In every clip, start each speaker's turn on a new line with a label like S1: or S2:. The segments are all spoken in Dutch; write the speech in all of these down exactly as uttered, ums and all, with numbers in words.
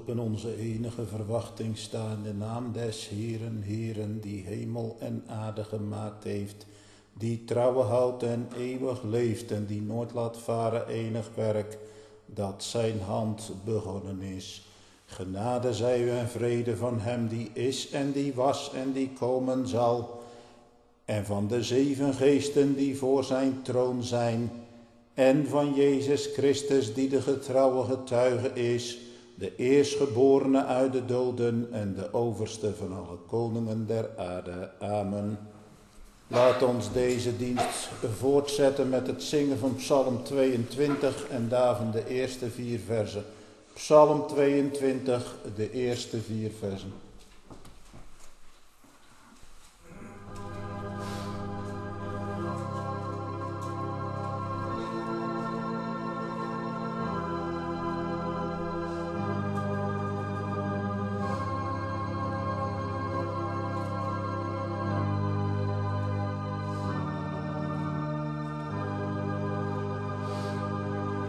S1: op in onze enige verwachting staan, de naam des Heeren, Heeren, die hemel en aarde gemaakt heeft, die trouwe houdt en eeuwig leeft en die nooit laat varen enig werk, dat zijn hand begonnen is. Genade zij u en vrede van hem die is en die was en die komen zal, en van de zeven geesten die voor zijn troon zijn, en van Jezus Christus die de getrouwe getuige is, de eerstgeborene uit de doden en de overste van alle koningen der aarde. Amen. Laat ons deze dienst voortzetten met het zingen van Psalm tweeëntwintig en daarvan de eerste vier versen. Psalm tweeëntwintig, de eerste vier versen.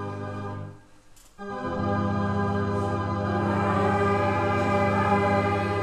S2: Amen.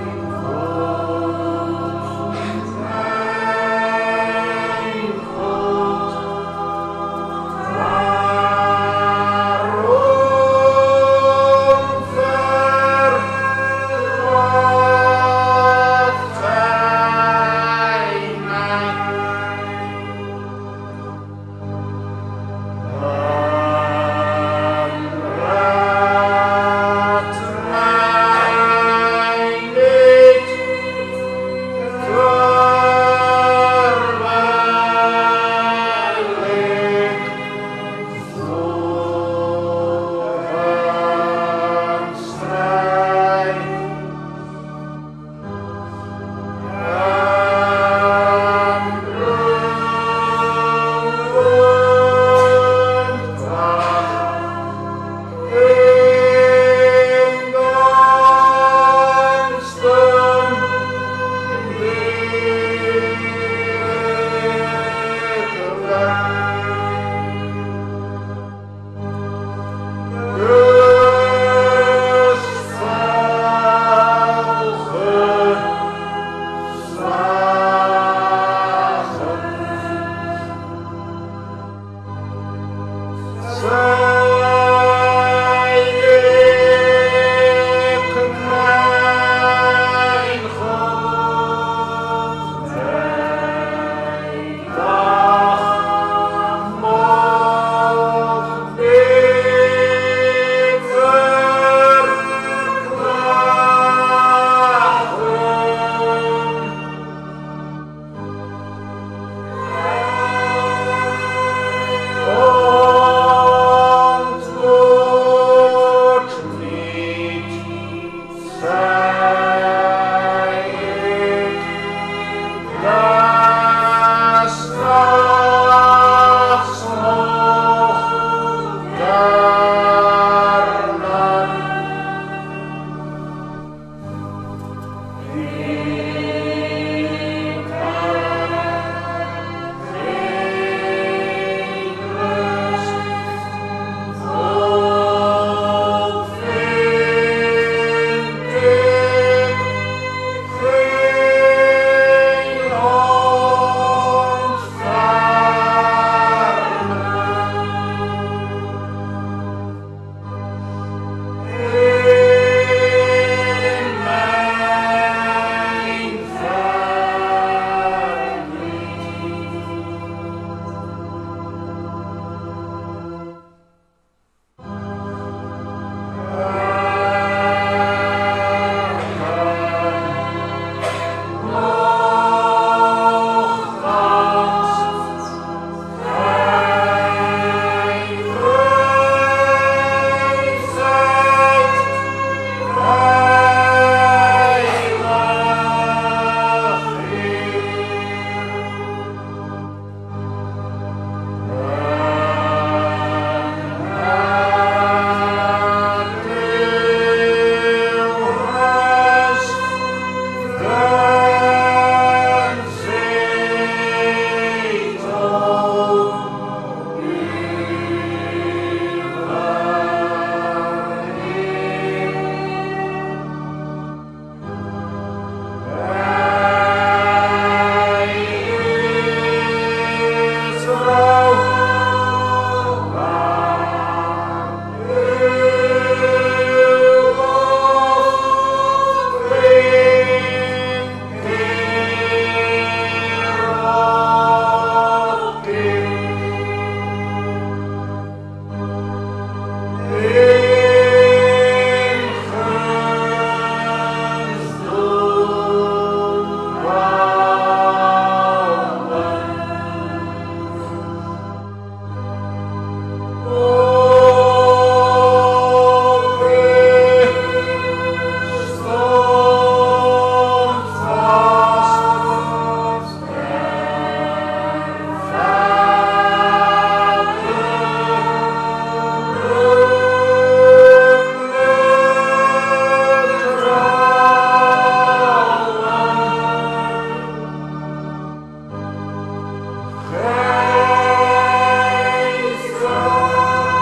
S2: Praise God.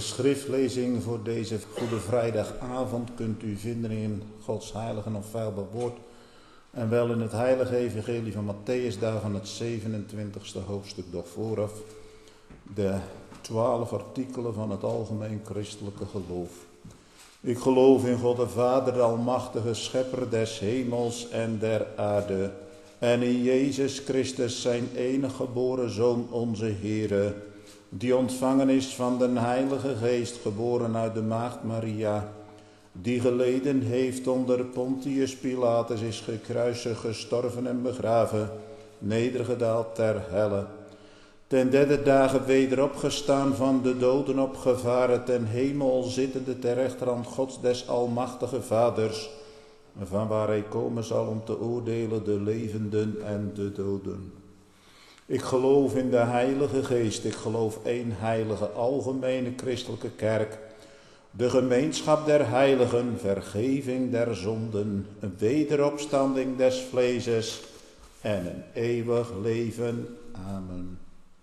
S1: schriftlezing voor deze Goede Vrijdagavond kunt u vinden in Gods heilige en onfeilbaar woord. En wel in het heilige evangelie van Matthäus, daarvan het zevenentwintigste hoofdstuk, doch vooraf de twaalf artikelen van het algemeen christelijke geloof. Ik geloof in God de Vader, de almachtige schepper des hemels en der aarde. En in Jezus Christus, zijn enige geboren Zoon, onze Heere, die ontvangen is van den Heilige Geest, geboren uit de maagd Maria, die geleden heeft onder Pontius Pilatus, is gekruisigd, gestorven en begraven, nedergedaald ter helle. Ten derde dagen weder opgestaan, van de doden opgevaren, ten hemel zittende ter rechterhand Gods des almachtige Vaders, van waar hij komen zal om te oordelen de levenden en de doden. Ik geloof in de Heilige Geest, ik geloof één heilige algemene christelijke kerk, de gemeenschap der heiligen, vergeving der zonden, een wederopstanding des vleeses en een eeuwig leven. Amen.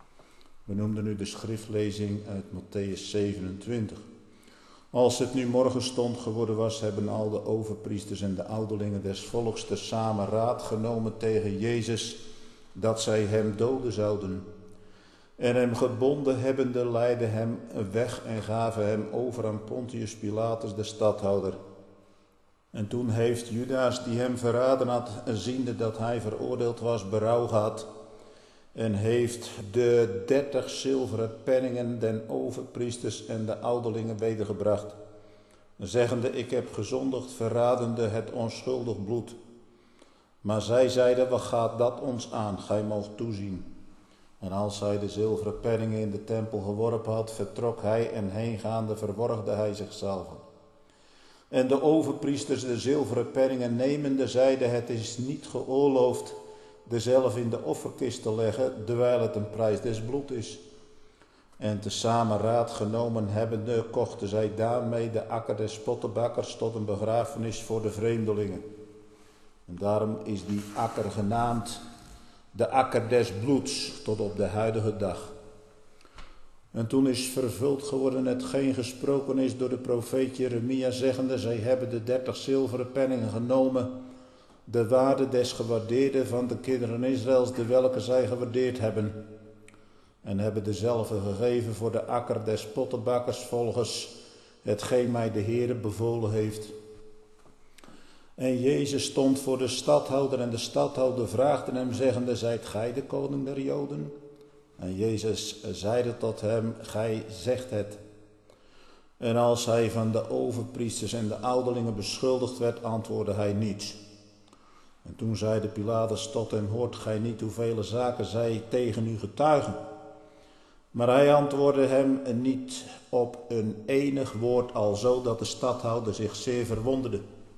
S1: We noemden nu de schriftlezing uit Matthäus zevenentwintig. Als het nu morgenstond geworden was, hebben al de overpriesters en de ouderlingen des volks tezamen raad genomen tegen Jezus, dat zij hem doden zouden. En hem gebonden hebbende leidden hem weg en gaven hem over aan Pontius Pilatus, de stadhouder. En toen heeft Judas, die hem verraden had, ziende dat hij veroordeeld was, berouw gehad. En heeft de dertig zilveren penningen den overpriesters en de ouderlingen wedergebracht, zeggende: ik heb gezondigd, verradende het onschuldig bloed. Maar zij zeiden: wat gaat dat ons aan? Gij moogt toezien. En als hij de zilveren penningen in de tempel geworpen had, vertrok hij, en heengaande verworgde hij zichzelf. En de overpriesters de zilveren penningen nemende zeiden: het is niet geoorloofd dezelfde in de offerkist te leggen, terwijl het een prijs des bloed is. En tezamen raad genomen hebbende, kochten zij daarmee de akker des pottenbakkers tot een begrafenis voor de vreemdelingen. En daarom is die akker genaamd de akker des bloeds tot op de huidige dag. En toen is vervuld geworden hetgeen gesproken is door de profeet Jeremia, zeggende: zij hebben de dertig zilveren penningen genomen, de waarde des gewaardeerden van de kinderen Israëls, de welke zij gewaardeerd hebben, en hebben dezelfde gegeven voor de akker des pottenbakkers, volgens hetgeen mij de Heere bevolen heeft. En Jezus stond voor de stadhouder, en de stadhouder vraagde hem, zeggende: zijt gij de koning der Joden? En Jezus zeide tot hem: gij zegt het. En als hij van de overpriesters en de ouderlingen beschuldigd werd, antwoordde hij niets. En toen zeide Pilatus tot hem: hoort gij niet hoeveel zaken zij tegen u getuigen? Maar hij antwoordde hem niet op een enig woord, alzo dat de stadhouder zich zeer verwonderde.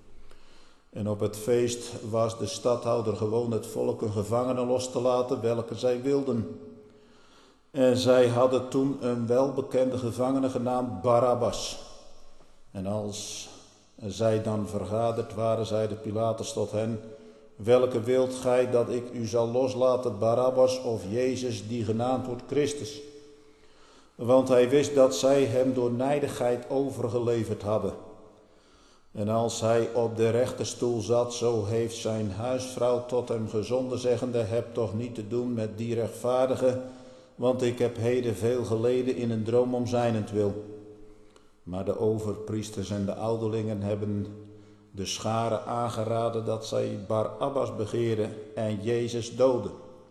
S1: En op het feest was de stadhouder gewoon het volk een gevangene los te laten, welke zij wilden. En zij hadden toen een welbekende gevangene genaamd Barabbas. En als zij dan vergaderd waren, zeide Pilatus tot hen: welke wilt gij dat ik u zal loslaten, Barabbas of Jezus, die genaamd wordt Christus? Want hij wist dat zij hem door nijdigheid overgeleverd hadden. En als hij op de rechterstoel zat, zo heeft zijn huisvrouw tot hem gezonden, zeggende: heb toch niet te doen met die rechtvaardige, want ik heb heden veel geleden in een droom om zijnentwil. Maar de overpriesters en de ouderlingen hebben de schare aangeraden dat zij Barabbas begeerden en Jezus doden.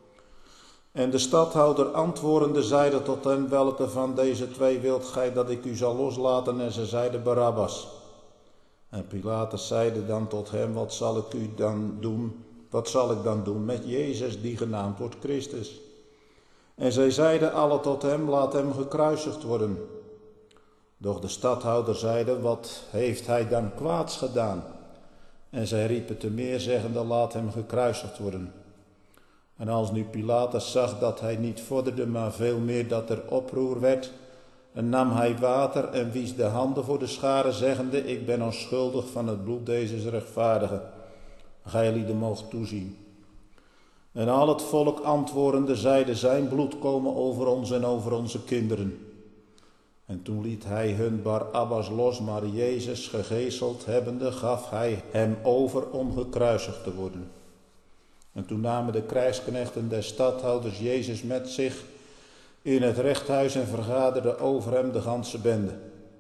S1: En de stadhouder antwoordende zeide tot hen: welke van deze twee wilt gij dat ik u zal loslaten? En ze zeiden: Barabbas. En Pilatus zeide dan tot hem: wat zal ik u dan doen? Wat zal ik dan doen met Jezus, die genaamd wordt Christus? En zij zeiden alle tot hem: laat hem gekruisigd worden. Doch de stadhouder zeide: wat heeft hij dan kwaads gedaan? En zij riepen te meer, zeggende: laat hem gekruisigd worden. En als nu Pilatus zag dat hij niet vorderde, maar veel meer dat er oproer werd, en nam hij water en wies de handen voor de schare, zeggende: ik ben onschuldig van het bloed deze rechtvaardige. Gij lieden moogt toezien. En al het volk antwoordende zeide: zijn bloed komen over ons en over onze kinderen. En toen liet hij hun Barabbas los, maar Jezus gegezeld hebbende gaf hij hem over om gekruisigd te worden. En toen namen de krijgsknechten des stadhouders Jezus met zich in het rechthuis en vergaderden over hem de ganse bende.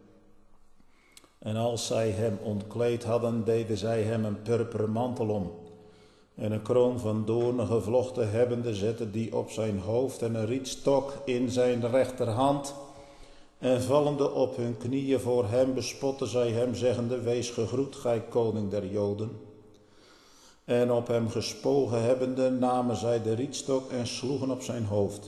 S1: En als zij hem ontkleed hadden, deden zij hem een purperen mantel om. En een kroon van doornen gevlochten hebbende, zetten die op zijn hoofd en een rietstok in zijn rechterhand. En vallende op hun knieën voor hem, bespotten zij hem, zeggende: Wees gegroet, gij koning der Joden. En op hem gespogen hebbende, namen zij de rietstok en sloegen op zijn hoofd.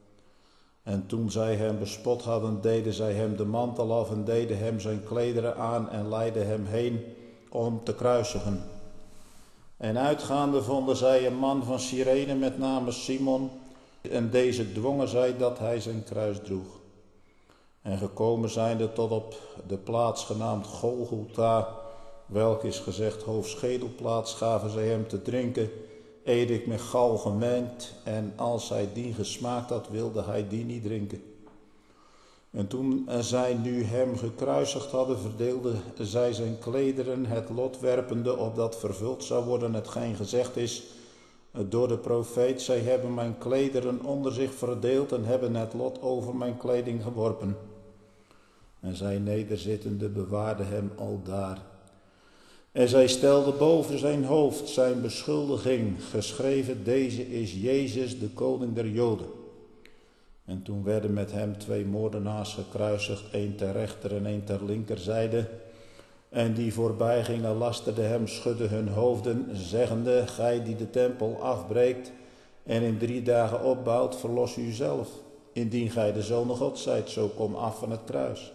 S1: En toen zij hem bespot hadden, deden zij hem de mantel af en deden hem zijn klederen aan en leidden hem heen om te kruisigen. En uitgaande vonden zij een man van Cyrene met name Simon, en deze dwongen zij dat hij zijn kruis droeg. En gekomen zijnde tot op de plaats genaamd Golgotha, welk is gezegd hoofdschedelplaats, gaven zij hem te drinken, edik met gal gemengd, en als hij die gesmaakt had, wilde hij die niet drinken. En toen zij nu hem gekruisigd hadden, verdeelden zij zijn klederen, het lot werpende, opdat vervuld zou worden hetgeen gezegd is door de profeet: zij hebben mijn klederen onder zich verdeeld en hebben het lot over mijn kleding geworpen. En zij nederzittende bewaarden hem aldaar. En zij stelden boven zijn hoofd zijn beschuldiging, geschreven: deze is Jezus, de koning der Joden. En toen werden met hem twee moordenaars gekruisigd, één ter rechter en één ter linkerzijde. En die voorbij gingen lasterden hem, schudden hun hoofden, zeggende: gij die de tempel afbreekt en in drie dagen opbouwt, verlos u zelf. Indien gij de Zoon Gods zijt, zo kom af van het kruis.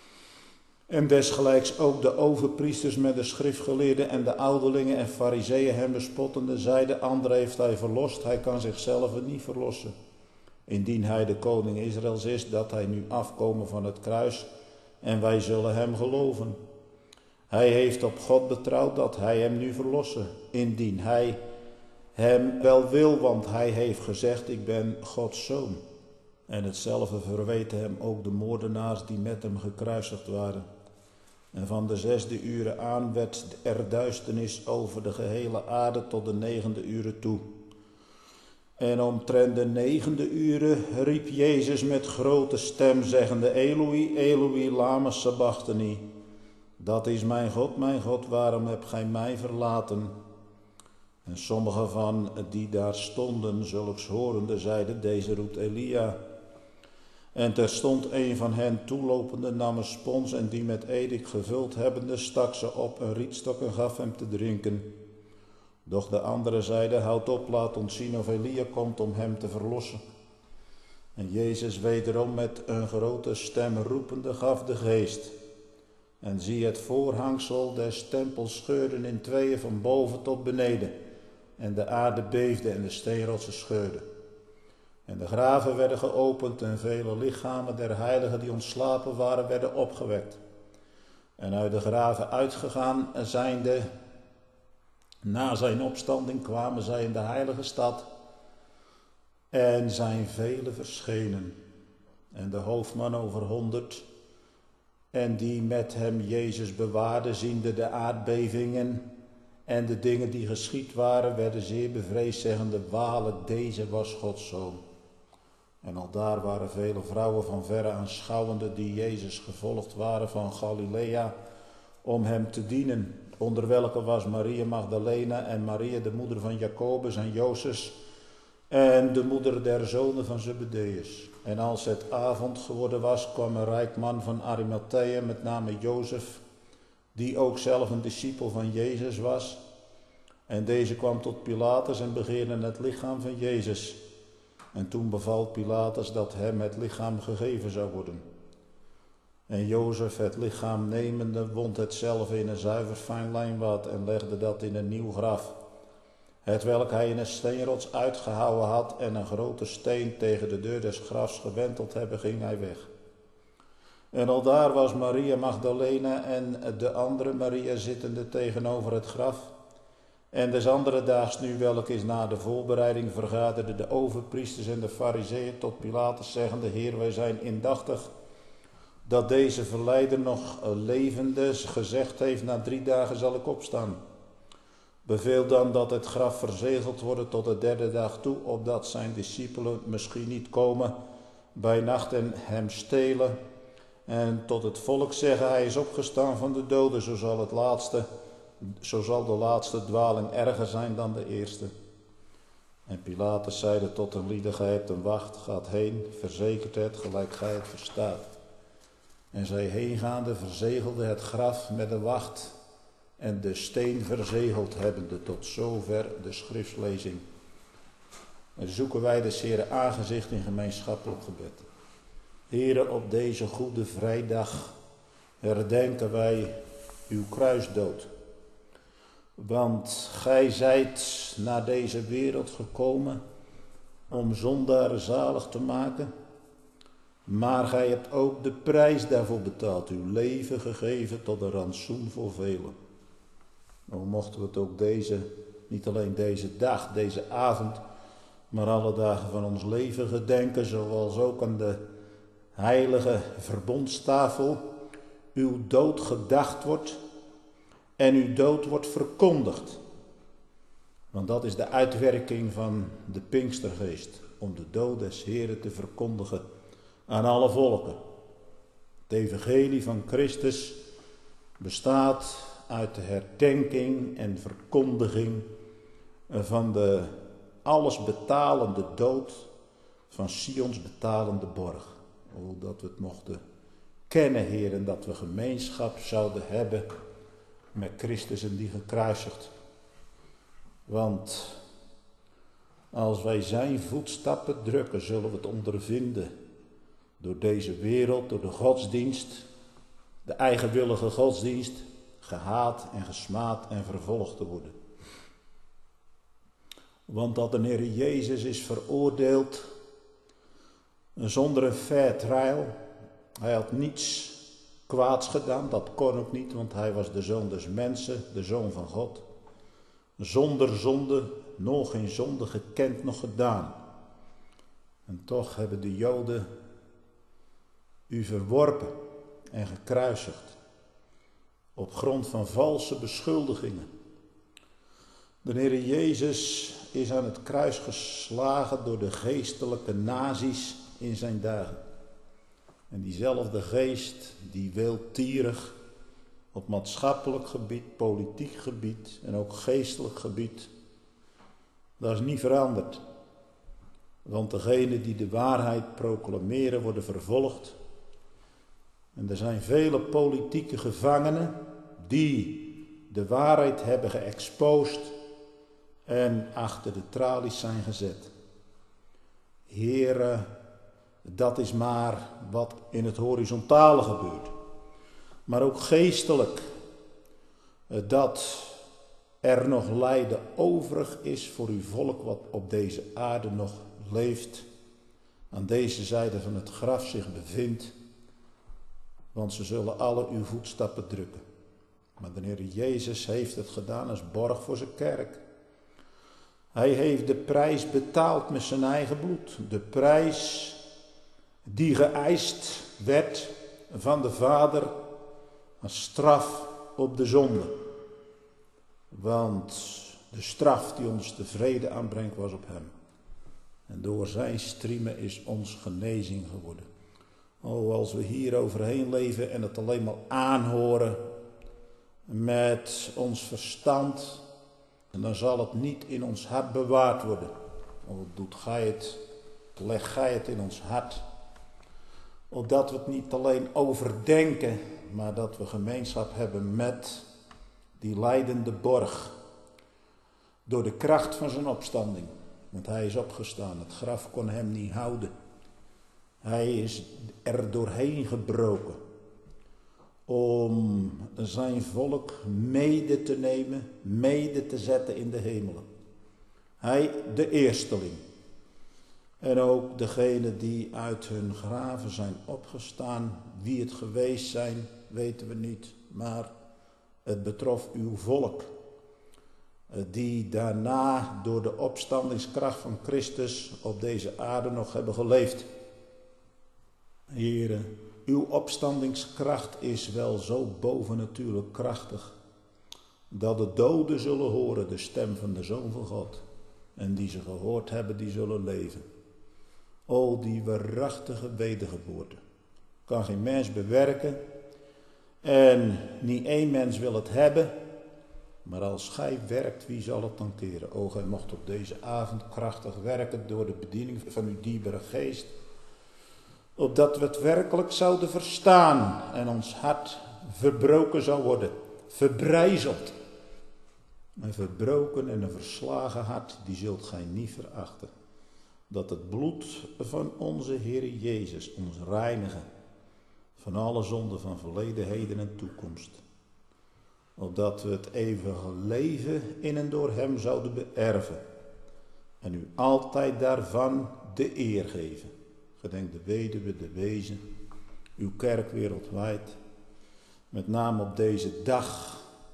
S1: En desgelijks ook de overpriesters met de schriftgeleerden en de ouderlingen en fariseeën hem bespottende, zeiden: ander heeft hij verlost, hij kan zichzelf niet verlossen. Indien hij de koning Israëls is, dat hij nu afkomen van het kruis, en wij zullen hem geloven. Hij heeft op God betrouwd dat hij hem nu verlossen, indien hij hem wel wil, want hij heeft gezegd: ik ben Gods zoon. En hetzelfde verweten hem ook de moordenaars die met hem gekruisigd waren. En van de zesde uren aan werd er duisternis over de gehele aarde tot de negende uren toe. En omtrent de negende uren riep Jezus met grote stem, zeggende: Eloi, Eloi, lama sabachthani. Dat is mijn God, mijn God, waarom hebt gij mij verlaten? En sommigen van die daar stonden, zulks horende, zeiden: deze roept Elia. En terstond een van hen toelopende nam een spons en die met edik gevuld hebbende, stak ze op een rietstok en gaf hem te drinken. Doch de andere zeide: houd op, laat ons zien of Elia komt om hem te verlossen. En Jezus wederom met een grote stem roepende gaf de geest. En zie, het voorhangsel des tempels scheurde in tweeën van boven tot beneden. En de aarde beefde en de steenrotsen scheurden. En de graven werden geopend en vele lichamen der heiligen die ontslapen waren, werden opgewekt. En uit de graven uitgegaan zijnde, na zijn opstanding kwamen zij in de heilige stad en zijn vele verschenen. En de hoofdman over honderd en die met hem Jezus bewaarden, ziende de aardbevingen en de dingen die geschied waren, werden zeer bevreesd, zeggende: waarlijk, deze was Gods zoon. En aldaar waren vele vrouwen van verre aanschouwende die Jezus gevolgd waren van Galilea om hem te dienen, onder welke was Maria Magdalena en Maria de moeder van Jacobus en Jozef en de moeder der zonen van Zebedeus. En als het avond geworden was, kwam een rijk man van Arimathea met name Jozef, die ook zelf een discipel van Jezus was. En deze kwam tot Pilatus en begeerde het lichaam van Jezus. En toen beval Pilatus dat hem het lichaam gegeven zou worden. En Jozef, het lichaam nemende, wond het zelf in een zuiver fijn lijnwaad en legde dat in een nieuw graf, hetwelk hij in een steenrots uitgehouwen had, en een grote steen tegen de deur des grafs gewenteld hebben, ging hij weg. En aldaar was Maria Magdalena en de andere Maria zittende tegenover het graf. En des andere daags nu, welk is na de voorbereiding, vergaderden de overpriesters en de fariseeën tot Pilatus, zeggende: Heer, wij zijn indachtig dat deze verleider nog levende gezegd heeft, na drie dagen zal ik opstaan. Beveel dan dat het graf verzegeld wordt tot de derde dag toe, opdat zijn discipelen misschien niet komen bij nacht en hem stelen. En tot het volk zeggen, hij is opgestaan van de doden, zo zal, het laatste, zo zal de laatste dwaling erger zijn dan de eerste. En Pilatus zeide tot de lieden, gij hebt een wacht, gaat heen, verzekert het, gelijk gij het verstaat. En zij heengaande verzegelde het graf met de wacht en de steen verzegeld hebbende, tot zover de schriftlezing. En zoeken wij des Heeren aangezicht in gemeenschappelijk gebed. Heere, op deze goede vrijdag herdenken wij uw kruisdood. Want gij zijt naar deze wereld gekomen om zondaren zalig te maken. Maar gij hebt ook de prijs daarvoor betaald, uw leven gegeven tot een rantsoen voor velen. Nou mochten we het ook deze, niet alleen deze dag, deze avond, maar alle dagen van ons leven gedenken, zoals ook aan de heilige verbondstafel uw dood gedacht wordt en uw dood wordt verkondigd. Want dat is de uitwerking van de Pinkstergeest, om de dood des Heren te verkondigen aan alle volken. Het evangelie van Christus bestaat uit de herdenking en verkondiging van de alles betalende dood van Sions betalende borg. O, dat we het mochten kennen, Heer, en dat we gemeenschap zouden hebben met Christus en die gekruisigd. Want als wij zijn voetstappen drukken, zullen we het ondervinden door deze wereld, door de godsdienst, de eigenwillige godsdienst, gehaat en gesmaad en vervolgd te worden. Want dat de Heer Jezus is veroordeeld zonder een fair trial. Hij had niets kwaads gedaan, dat kon ook niet, want hij was de zoon des mensen, de zoon van God. Zonder zonde, nog geen zonde gekend, nog gedaan. En toch hebben de Joden u verworpen en gekruisigd op grond van valse beschuldigingen. De Heer Jezus is aan het kruis geslagen door de geestelijke nazi's in zijn dagen. En diezelfde geest, die wildtierig op maatschappelijk gebied, politiek gebied en ook geestelijk gebied, dat is niet veranderd. Want degenen die de waarheid proclameren worden vervolgd. En er zijn vele politieke gevangenen die de waarheid hebben geëxposed en achter de tralies zijn gezet. Heere, dat is maar wat in het horizontale gebeurt. Maar ook geestelijk, dat er nog lijden overig is voor uw volk wat op deze aarde nog leeft, aan deze zijde van het graf zich bevindt, want ze zullen alle uw voetstappen drukken. Maar de Heer Jezus heeft het gedaan als borg voor zijn kerk. Hij heeft de prijs betaald met zijn eigen bloed. De prijs die geëist werd van de Vader als straf op de zonde. Want de straf die ons de vrede aanbrengt was op hem. En door zijn striemen is ons genezing geworden. Oh, als we hier overheen leven en het alleen maar aanhoren met ons verstand, dan zal het niet in ons hart bewaard worden. Oh, doet gij het, leg gij het in ons hart. Opdat we het niet alleen overdenken, maar dat we gemeenschap hebben met die lijdende borg. Door de kracht van zijn opstanding. Want hij is opgestaan, het graf kon hem niet houden. Hij is er doorheen gebroken. Om zijn volk mede te nemen, mede te zetten in de hemelen. Hij, de eersteling. En ook degenen die uit hun graven zijn opgestaan, wie het geweest zijn, weten we niet. Maar het betrof uw volk, die daarna door de opstandingskracht van Christus op deze aarde nog hebben geleefd. Here, Uw opstandingskracht is wel zo bovennatuurlijk krachtig, dat de doden zullen horen de stem van de Zoon van God. En die ze gehoord hebben, die zullen leven. O, die waarachtige wedergeboorte. Kan geen mens bewerken. En niet één mens wil het hebben. Maar als gij werkt, wie zal het dan keren? O, gij mocht op deze avond krachtig werken door de bediening van uw dierbare geest. Opdat we het werkelijk zouden verstaan en ons hart verbroken zou worden. Verbrijzeld. Een verbroken en een verslagen hart, die zult gij niet verachten. Dat het bloed van onze Heer Jezus ons reinigen van alle zonden van verleden, heden en toekomst. Opdat we het eeuwige leven in en door hem zouden beërven. En u altijd daarvan de eer geven. Gedenk de weduwe, de wezen, uw kerk wereldwijd. Met name op deze dag.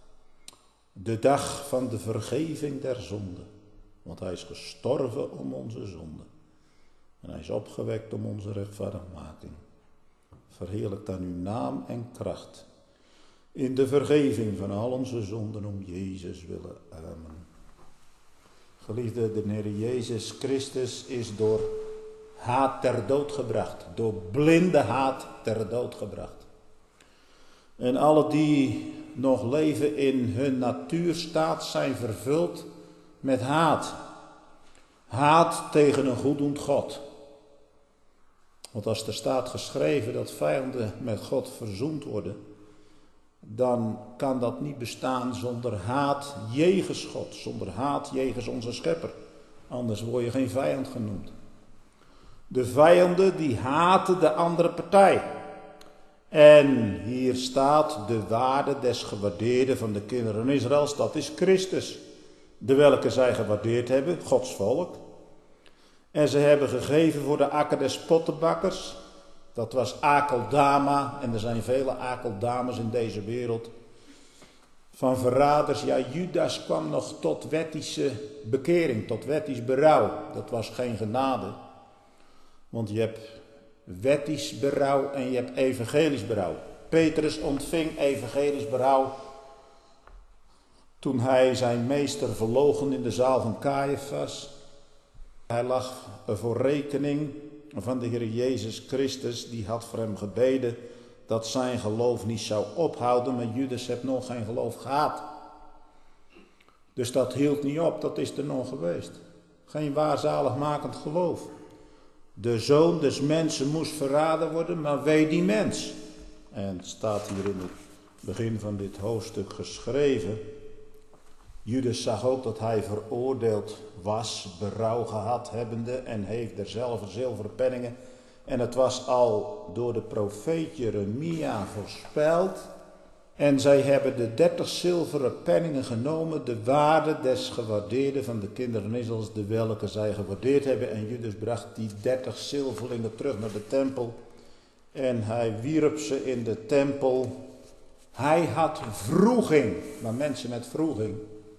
S1: De dag van de vergeving der zonden. Want hij is gestorven om onze zonden. En hij is opgewekt om onze rechtvaardigmaking. Verheerlijk dan uw naam en kracht. In de vergeving van al onze zonden om Jezus willen. Amen. Geliefde, de Heer Jezus Christus is door haat ter dood gebracht. Door blinde haat ter dood gebracht. En alle die nog leven in hun natuurstaat zijn vervuld met haat. Haat tegen een goeddoend God. Want als er staat geschreven dat vijanden met God verzoend worden, dan kan dat niet bestaan zonder haat jegens God, zonder haat jegens onze schepper. Anders word je geen vijand genoemd. De vijanden die haten de andere partij. En hier staat de waarde des gewaardeerden van de kinderen Israëls, dat is Christus. De welke zij gewaardeerd hebben, Gods volk. En ze hebben gegeven voor de akker des pottenbakkers. Dat was Akeldama. En er zijn vele Akeldames in deze wereld. Van verraders. Ja, Judas kwam nog tot wettische bekering. Tot wettisch berouw. Dat was geen genade. Want je hebt wettisch berouw en je hebt evangelisch berouw. Petrus ontving evangelisch berouw toen hij zijn meester verloochen in de zaal van Caiaphas. Hij lag voor rekening van de Heer Jezus Christus, die had voor hem gebeden dat zijn geloof niet zou ophouden, maar Judas heeft nog geen geloof gehad. Dus dat hield niet op, dat is er nog geweest. Geen waarzaligmakend geloof. De zoon des mensen moest verraden worden, maar wee die mens. En het staat hier in het begin van dit hoofdstuk geschreven. Judas zag ook dat hij veroordeeld was, berouw gehad hebbende en heeft derzelfde zilveren penningen. En het was al door de profeet Jeremia voorspeld. En zij hebben de dertig zilveren penningen genomen, de waarde des gewaardeerden van de kinderen Israëls, de welke zij gewaardeerd hebben. En Judas bracht die dertig zilverlingen terug naar de tempel. En hij wierp ze in de tempel. Hij had wroeging, maar mensen met wroeging.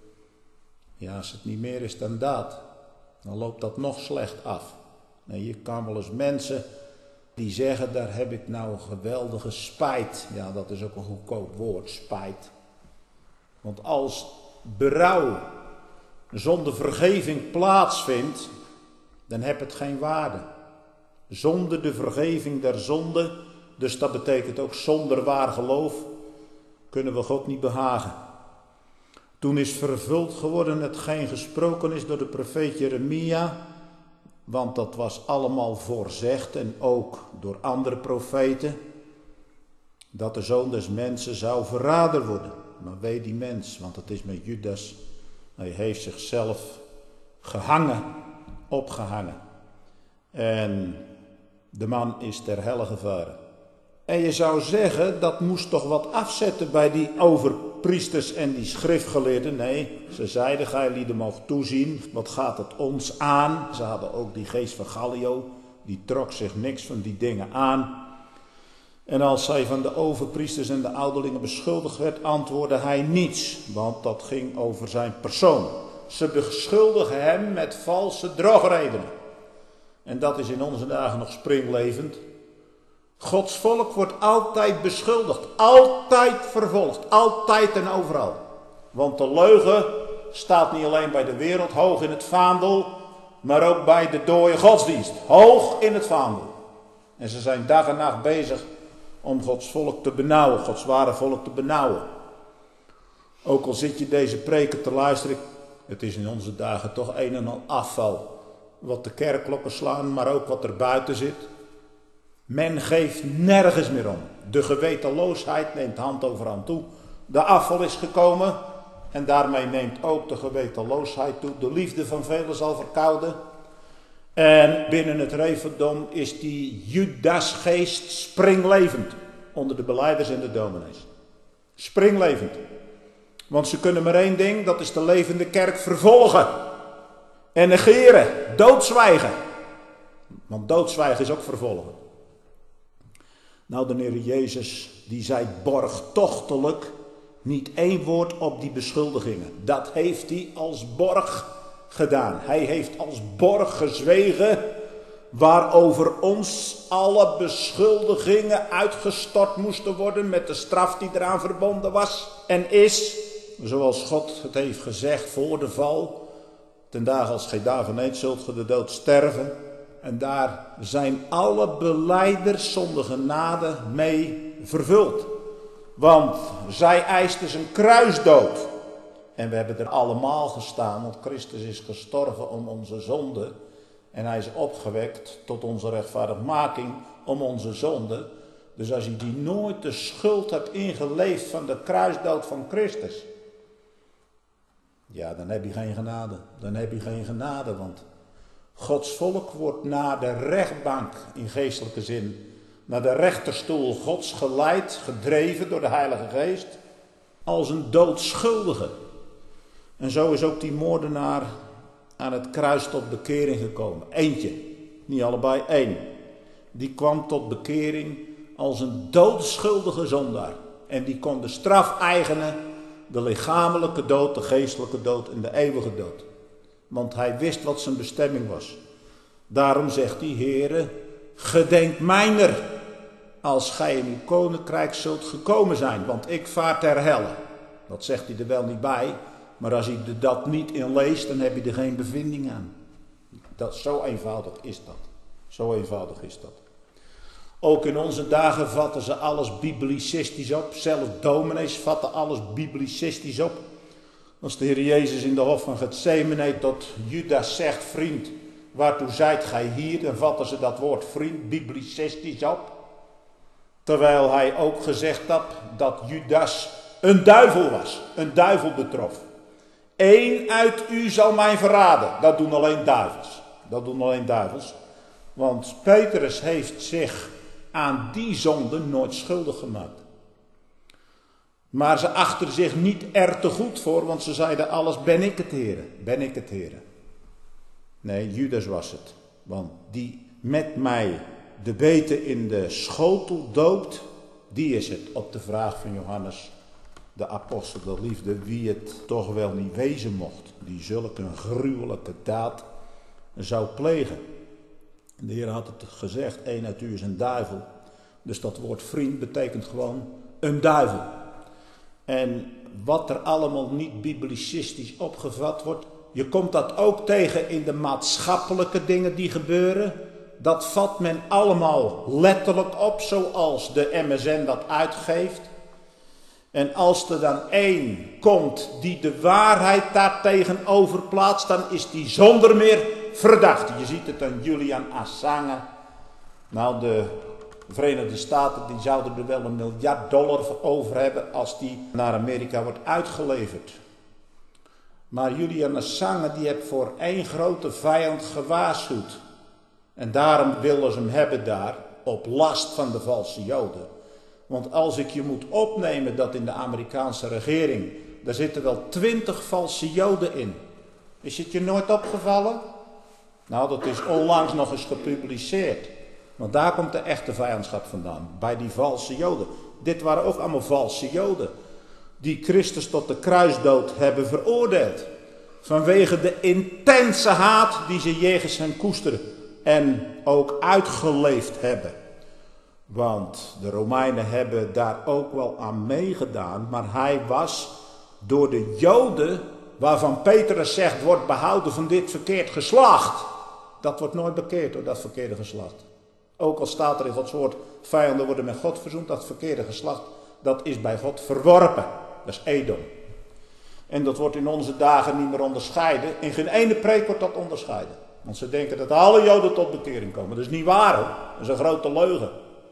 S1: Ja, als het niet meer is dan dat, dan loopt dat nog slecht af. Nee, je kan wel eens mensen die zeggen, daar heb ik nou een geweldige spijt. Ja, dat is ook een goedkoop woord, spijt. Want als berouw zonder vergeving plaatsvindt, dan heb het geen waarde. Zonder de vergeving der zonde, dus dat betekent ook zonder waar geloof, kunnen we God niet behagen. Toen is vervuld geworden hetgeen gesproken is door de profeet Jeremia, want dat was allemaal voorzegd en ook door andere profeten, dat de zoon des mensen zou verraden worden. Maar wee die mens, want het is met Judas, hij heeft zichzelf gehangen, opgehangen. En de man is ter helle gevaren. En je zou zeggen, dat moest toch wat afzetten bij die overpriesters en die schriftgeleerden. Nee, ze zeiden, gij lieden mogen toezien, wat gaat het ons aan? Ze hadden ook die geest van Gallio, die trok zich niks van die dingen aan. En als hij van de overpriesters en de ouderlingen beschuldigd werd, antwoordde hij niets, want dat ging over zijn persoon. Ze beschuldigen hem met valse drogredenen. En dat is in onze dagen nog springlevend. Gods volk wordt altijd beschuldigd, altijd vervolgd, altijd en overal. Want de leugen staat niet alleen bij de wereld hoog in het vaandel, maar ook bij de dooie godsdienst, hoog in het vaandel. En ze zijn dag en nacht bezig om Gods volk te benauwen, Gods ware volk te benauwen. Ook al zit je deze preken te luisteren, het is in onze dagen toch een en al afval. Wat de kerkklokken slaan, maar ook wat er buiten zit. Men geeft nergens meer om. De gewetenloosheid neemt hand over hand toe. De afval is gekomen en daarmee neemt ook de gewetenloosheid toe. De liefde van velen zal verkouden. En binnen het Reverdom is die Judasgeest springlevend onder de belijders en de dominees. Springlevend. Want ze kunnen maar één ding, dat is de levende kerk vervolgen. En negeren, doodzwijgen. Want doodzwijgen is ook vervolgen. Nou, de Heer Jezus, die zei borgtochtelijk niet één woord op die beschuldigingen. Dat heeft hij als borg gedaan. Hij heeft als borg gezwegen waarover ons alle beschuldigingen uitgestort moesten worden met de straf die eraan verbonden was en is. Zoals God het heeft gezegd voor de val. Ten dagen als gij daarvan eet, zult ge de dood sterven. En daar zijn alle belijders zonder genade mee vervuld. Want zij eisten zijn kruisdood. En we hebben er allemaal gestaan, want Christus is gestorven om onze zonde. En hij is opgewekt tot onze rechtvaardigmaking om onze zonde. Dus als je die nooit de schuld hebt ingeleefd van de kruisdood van Christus. Ja, dan heb je geen genade. Dan heb je geen genade, want Gods volk wordt naar de rechtbank in geestelijke zin. Naar de rechterstoel Gods geleid, gedreven door de Heilige Geest. Als een doodschuldige. En zo is ook die moordenaar aan het kruis tot bekering gekomen. Eentje, niet allebei, één. Die kwam tot bekering als een doodschuldige zondaar. En die kon de straf eigenen, de lichamelijke dood, de geestelijke dood en de eeuwige dood. Want hij wist wat zijn bestemming was. Daarom zegt die Heere, gedenk mijner, als gij in uw koninkrijk zult gekomen zijn, want ik vaar ter helle. Dat zegt hij er wel niet bij, maar als hij er dat niet in leest, dan heb je er geen bevinding aan. Dat, zo eenvoudig is dat. Zo eenvoudig is dat. Ook in onze dagen vatten ze alles biblicistisch op. Zelfs dominees vatten alles biblicistisch op. Als de Heer Jezus in de hof van Getsemane tot Judas zegt, vriend, waartoe zijt gij hier? Dan vatten ze dat woord vriend biblicistisch op. Terwijl hij ook gezegd had dat Judas een duivel was. Een duivel betrof. Eén uit u zal mij verraden. Dat doen alleen duivels. Dat doen alleen duivels. Want Petrus heeft zich aan die zonde nooit schuldig gemaakt. Maar ze achten zich niet er te goed voor, want ze zeiden alles, ben ik het Heere, ben ik het Heere. Nee, Judas was het. Want die met mij de beten in de schotel doopt, die is het op de vraag van Johannes, de apostel der liefde, wie het toch wel niet wezen mocht, die zulke een gruwelijke daad zou plegen. De Heer had het gezegd, één uit u is een duivel. Dus dat woord vriend betekent gewoon een duivel. En wat er allemaal niet biblicistisch opgevat wordt, je komt dat ook tegen in de maatschappelijke dingen die gebeuren. Dat vat men allemaal letterlijk op, zoals de M S N dat uitgeeft. En als er dan één komt die de waarheid daartegenover plaatst, dan is die zonder meer verdacht. Je ziet het aan Julian Assange. Nou, de Verenigde Staten die zouden er wel een miljard dollar voor over hebben als die naar Amerika wordt uitgeleverd. Maar Julian Assange die heeft voor één grote vijand gewaarschuwd. En daarom willen ze hem hebben daar op last van de valse Joden. Want als ik je moet opnemen dat in de Amerikaanse regering, daar zitten wel twintig valse Joden in. Is het je nooit opgevallen? Nou, dat is onlangs nog eens gepubliceerd. Want daar komt de echte vijandschap vandaan. Bij die valse Joden. Dit waren ook allemaal valse Joden. Die Christus tot de kruisdood hebben veroordeeld. Vanwege de intense haat die ze jegens hem koesteren. En ook uitgeleefd hebben. Want de Romeinen hebben daar ook wel aan meegedaan, maar hij was door de Joden, waarvan Petrus zegt, wordt behouden van dit verkeerd geslacht. Dat wordt nooit bekeerd door dat verkeerde geslacht. Ook al staat er in Gods woord, vijanden worden met God verzoend, dat verkeerde geslacht, dat is bij God verworpen. Dat is Edom. En dat wordt in onze dagen niet meer onderscheiden. In geen ene preek wordt dat onderscheiden. Want ze denken dat alle Joden tot bekering komen. Dat is niet waar hoor. Dat is een grote leugen.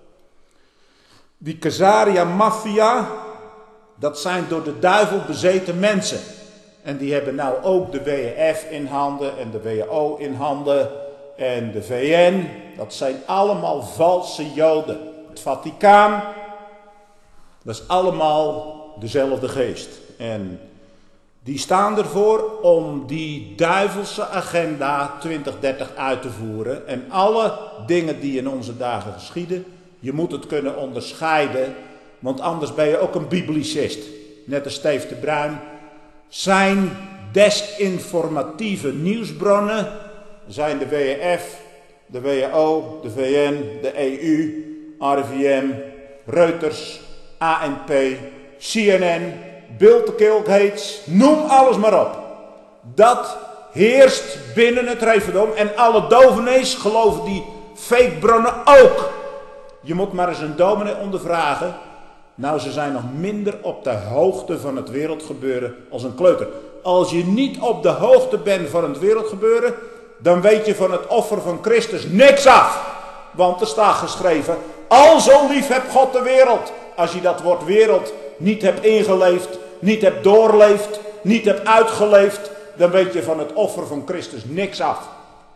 S1: Die Caesarea Mafia, dat zijn door de duivel bezeten mensen. En die hebben nou ook de W E F in handen en de W H O in handen en de V N. Dat zijn allemaal valse Joden. Het Vaticaan, dat is allemaal dezelfde geest. En die staan ervoor om die duivelse agenda twintig dertig uit te voeren. En alle dingen die in onze dagen geschieden, je moet het kunnen onderscheiden. Want anders ben je ook een biblicist. Net als Steve de Bruin. Zijn desinformatieve nieuwsbronnen zijn de W E F, de W H O, de V N, de E U, R I V M, Reuters, A N P, C N N, Bill de Kilk Gates, noem alles maar op. Dat heerst binnen het Reverdom en alle dominees geloven die fake bronnen ook. Je moet maar eens een dominee ondervragen. Nou, ze zijn nog minder op de hoogte van het wereldgebeuren als een kleuter. Als je niet op de hoogte bent van het wereldgebeuren, dan weet je van het offer van Christus niks af. Want er staat geschreven, al zo lief hebt God de wereld. Als je dat woord wereld niet hebt ingeleefd, niet hebt doorleefd, niet hebt uitgeleefd, dan weet je van het offer van Christus niks af.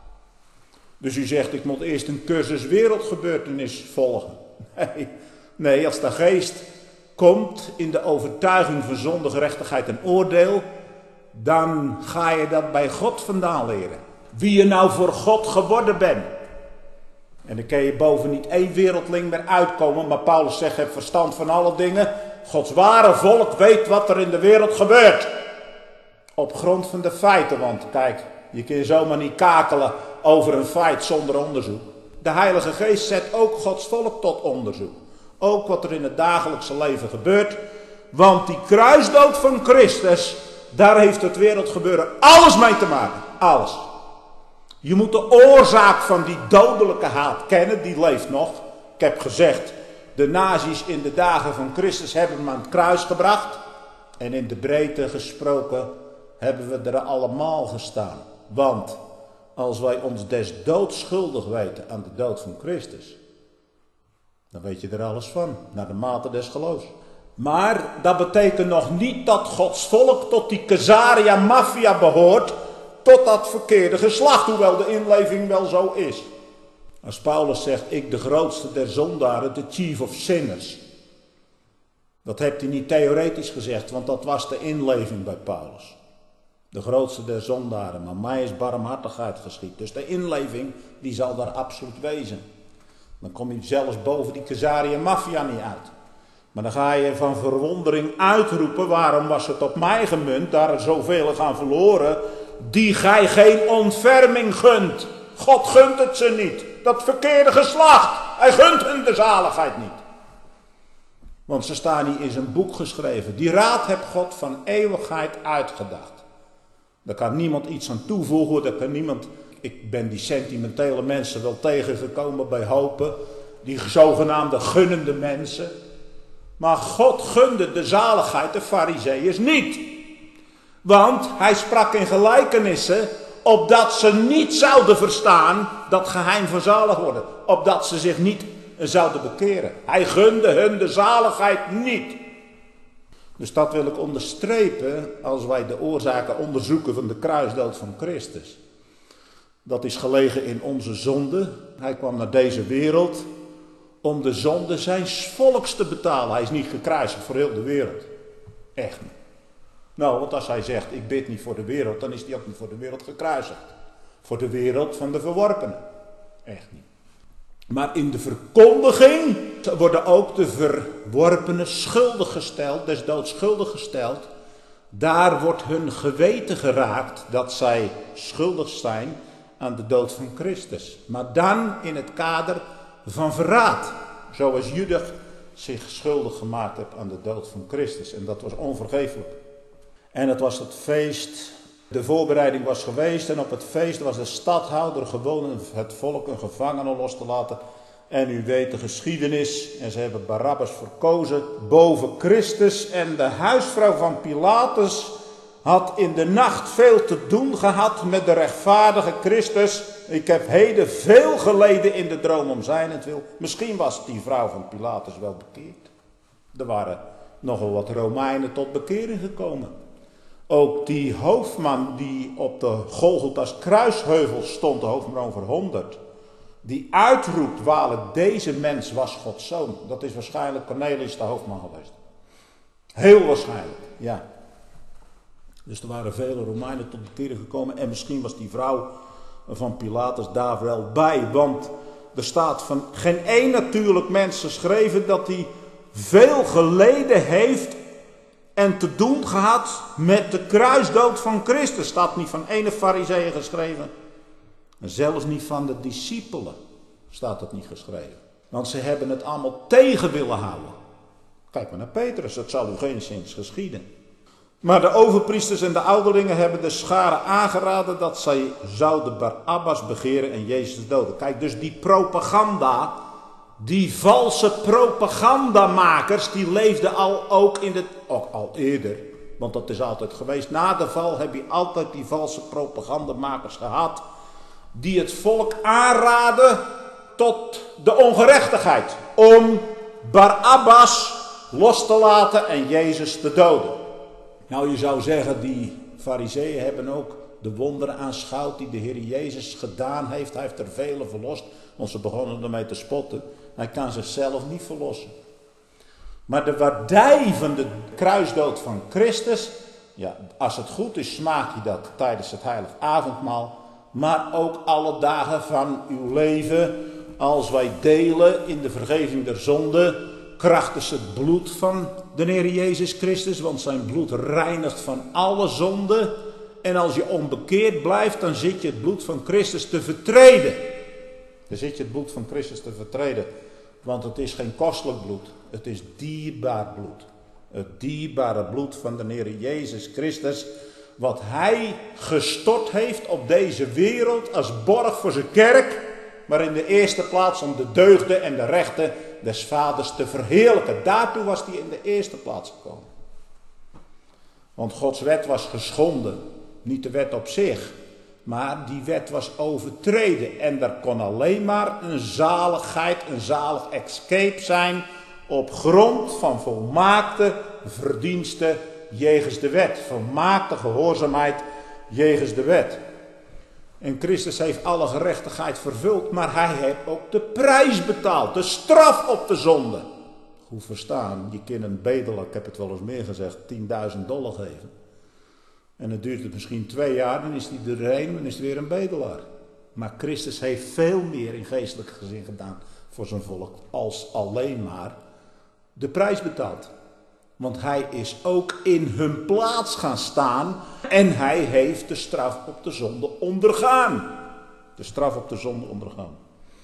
S1: Dus u zegt, ik moet eerst een cursus wereldgebeurtenis volgen. Nee, nee, als de geest komt in de overtuiging van zonde, gerechtigheid en oordeel, dan ga je dat bij God vandaan leren. Wie je nou voor God geworden bent. En dan kan je boven niet één wereldling meer uitkomen, maar Paulus zegt, heb verstand van alle dingen. Gods ware volk weet wat er in de wereld gebeurt. Op grond van de feiten, want kijk, je kunt zomaar niet kakelen over een feit zonder onderzoek. De Heilige Geest zet ook Gods volk tot onderzoek. Ook wat er in het dagelijkse leven gebeurt. Want die kruisdood van Christus, daar heeft het wereldgebeuren alles mee te maken. Alles. Je moet de oorzaak van die dodelijke haat kennen, die leeft nog. Ik heb gezegd, de nazi's in de dagen van Christus hebben hem aan het kruis gebracht. En in de breedte gesproken hebben we er allemaal gestaan. Want als wij ons des doods schuldig weten aan de dood van Christus, dan weet je er alles van, naar de mate des geloofs. Maar dat betekent nog niet dat Gods volk tot die Caesarea Mafia behoort, tot dat verkeerde geslacht, hoewel de inleving wel zo is. Als Paulus zegt, ik de grootste der zondaren, de chief of sinners. Dat heeft hij niet theoretisch gezegd, want dat was de inleving bij Paulus. De grootste der zondaren, maar mij is barmhartigheid geschied. Dus de inleving, die zal daar absoluut wezen. Dan kom je zelfs boven die Caesarea Mafia niet uit. Maar dan ga je van verwondering uitroepen, waarom was het op mij gemunt, daar zoveel gaan verloren, die gij geen ontferming gunt. God gunt het ze niet. Dat verkeerde geslacht. Hij gunt hun de zaligheid niet. Want ze staan niet in zijn boek geschreven. Die raad heeft God van eeuwigheid uitgedacht. Daar kan niemand iets aan toevoegen. Daar kan niemand... Ik ben die sentimentele mensen wel tegengekomen bij Hopen. Die zogenaamde gunnende mensen. Maar God gunde de zaligheid de Farizeeërs niet. Want hij sprak in gelijkenissen, opdat ze niet zouden verstaan dat geheim van zalig worden. Opdat ze zich niet zouden bekeren. Hij gunde hun de zaligheid niet. Dus dat wil ik onderstrepen als wij de oorzaken onderzoeken van de kruisdood van Christus. Dat is gelegen in onze zonde. Hij kwam naar deze wereld om de zonde zijns volks te betalen. Hij is niet gekruisigd voor heel de wereld. Echt niet. Nou, want als hij zegt, ik bid niet voor de wereld, dan is hij ook niet voor de wereld gekruisigd. Voor de wereld van de verworpenen. Echt niet. Maar in de verkondiging worden ook de verworpenen schuldig gesteld, des doods schuldig gesteld. Daar wordt hun geweten geraakt dat zij schuldig zijn aan de dood van Christus. Maar dan in het kader van verraad. zoals Judas zich schuldig gemaakt heeft aan de dood van Christus. En dat was onvergeeflijk. En het was het feest, de voorbereiding was geweest en op het feest was de stadhouder gewoon het volk een gevangene los te laten. En u weet de geschiedenis en ze hebben Barabbas verkozen boven Christus. En de huisvrouw van Pilatus had in de nacht veel te doen gehad met de rechtvaardige Christus. Ik heb heden veel geleden in de droom om zijnentwil. Misschien was die vrouw van Pilatus wel bekeerd. Er waren nogal wat Romeinen tot bekering gekomen. Ook die hoofdman die op de Golgotha's kruisheuvel stond, de hoofdman over honderd. Die uitroept, waarlijk deze mens was Gods zoon. Dat is waarschijnlijk Cornelius de hoofdman geweest. Heel waarschijnlijk, ja. Dus er waren vele Romeinen tot bekering gekomen. En misschien was die vrouw van Pilatus daar wel bij. Want er staat van geen één natuurlijk mens geschreven dat hij veel geleden heeft en te doen gehad met de kruisdood van Christus. Staat niet van ene farizeeën geschreven. En zelfs niet van de discipelen staat het niet geschreven. Want ze hebben het allemaal tegen willen houden. Kijk maar naar Petrus, dat zal u geen zins geschieden. Maar de overpriesters en de ouderlingen hebben de scharen aangeraden dat zij zouden Barabbas begeren en Jezus doden. Kijk, dus die propaganda, die valse propagandamakers, die leefden al ook in de, ook al eerder. Want dat is altijd geweest. Na de val heb je altijd die valse propagandamakers gehad. Die het volk aanraden tot de ongerechtigheid. Om Barabbas los te laten en Jezus te doden. Nou, je zou zeggen, die farizeeën hebben ook de wonderen aanschouwd die de Heer Jezus gedaan heeft. Hij heeft er vele verlost, want ze begonnen ermee te spotten. Hij kan zichzelf niet verlossen. Maar de waardij van de kruisdood van Christus, ja, als het goed is, smaak je dat tijdens het heilig avondmaal. Maar ook alle dagen van uw leven, als wij delen in de vergeving der zonde, krachtens het bloed van de Heer Jezus Christus, want zijn bloed reinigt van alle zonde. En als je onbekeerd blijft, dan zit je het bloed van Christus te vertreden. Dan zit je het bloed van Christus te vertreden, want het is geen kostelijk bloed, het is dierbaar bloed. Het dierbare bloed van de Heer Jezus Christus, wat hij gestort heeft op deze wereld als borg voor zijn kerk, maar in de eerste plaats om de deugden en de rechten des vaders te verheerlijken. Daartoe was hij in de eerste plaats gekomen. Want Gods wet was geschonden. Niet de wet op zich, maar die wet was overtreden. En er kon alleen maar een zaligheid, een zalig escape zijn op grond van volmaakte verdiensten jegens de wet. Volmaakte gehoorzaamheid jegens de wet. En Christus heeft alle gerechtigheid vervuld, maar hij heeft ook de prijs betaald. De straf op de zonde. Goed verstaan, je kunt een bedelaar, ik heb het wel eens meer gezegd, tienduizend dollar geven. En dan duurt het misschien twee jaar, dan is hij erheen, dan is hij weer een bedelaar. Maar Christus heeft veel meer in geestelijk gezin gedaan voor zijn volk, als alleen maar de prijs betaald. Want hij is ook in hun plaats gaan staan en hij heeft de straf op de zonde ondergaan. De straf op de zonde ondergaan.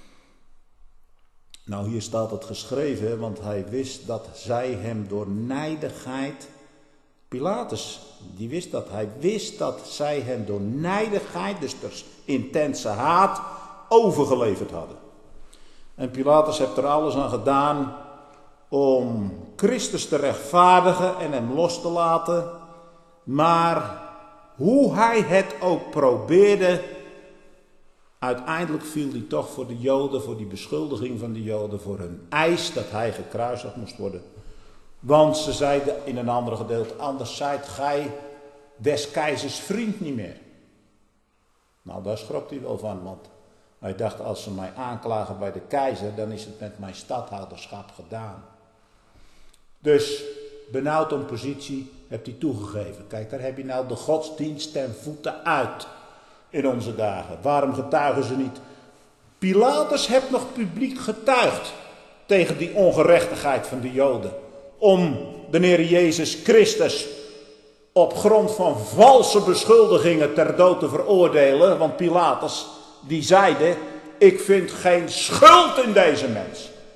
S1: Nou, hier staat het geschreven, want hij wist dat zij hem door nijdigheid, Pilatus, die wist dat, hij wist dat zij hem door nijdigheid, dus door intense haat, overgeleverd hadden. En Pilatus heeft er alles aan gedaan om Christus te rechtvaardigen en hem los te laten. Maar hoe hij het ook probeerde, uiteindelijk viel hij toch voor de Joden, voor die beschuldiging van de Joden, voor hun eis dat hij gekruisigd moest worden. Want ze zeiden in een ander gedeelte, anders zijt gij des keizers vriend niet meer. Nou, daar schrok hij wel van, want hij dacht, als ze mij aanklagen bij de keizer, dan is het met mijn stadhouderschap gedaan. Dus, benauwd om positie, hebt hij toegegeven. Kijk, daar heb je nou de godsdienst ten voeten uit in onze dagen. Waarom getuigen ze niet? Pilatus heeft nog publiek getuigd tegen die ongerechtigheid van de Joden. Om de Heer Jezus Christus op grond van valse beschuldigingen ter dood te veroordelen. Want Pilatus, die zeide, ik vind geen schuld in deze mens.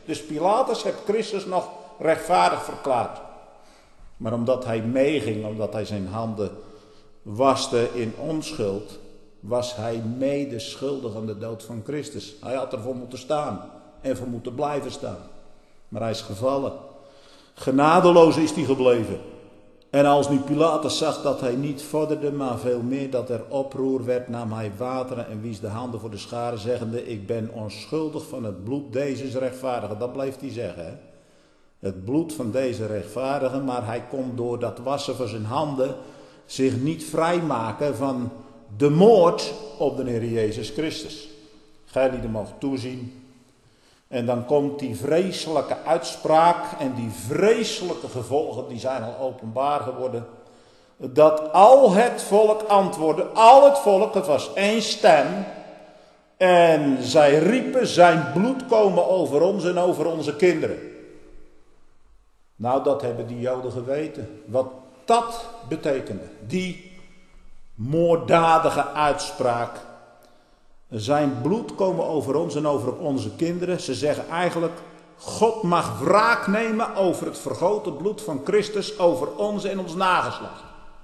S1: Dus Pilatus heeft Christus nog rechtvaardig verklaard. Maar omdat hij meeging, omdat hij zijn handen waste in onschuld, was hij mede schuldig aan de dood van Christus. Hij had ervoor moeten staan en voor moeten blijven staan. Maar hij is gevallen. Genadeloos is hij gebleven. En als nu Pilatus zag dat hij niet vorderde, maar veel meer dat er oproer werd, nam hij wateren en wies de handen voor de scharen, zeggende: ik ben onschuldig van het bloed deze rechtvaardige. Dat bleef hij zeggen, hè? Het bloed van deze rechtvaardige, maar hij kon door dat wassen van zijn handen zich niet vrijmaken van de moord op de Heer Jezus Christus. Gij die er mogen toezien. En dan komt die vreselijke uitspraak en die vreselijke gevolgen, die zijn al openbaar geworden. Dat al het volk antwoordde, al het volk, het was één stem. En zij riepen: zijn bloed komen over ons en over onze kinderen. Nou, dat hebben die Joden geweten. Wat dat betekende. Die moorddadige uitspraak. Zijn bloed komen over ons en over onze kinderen. Ze zeggen eigenlijk: God mag wraak nemen over het vergoten bloed van Christus, over ons en ons nageslacht.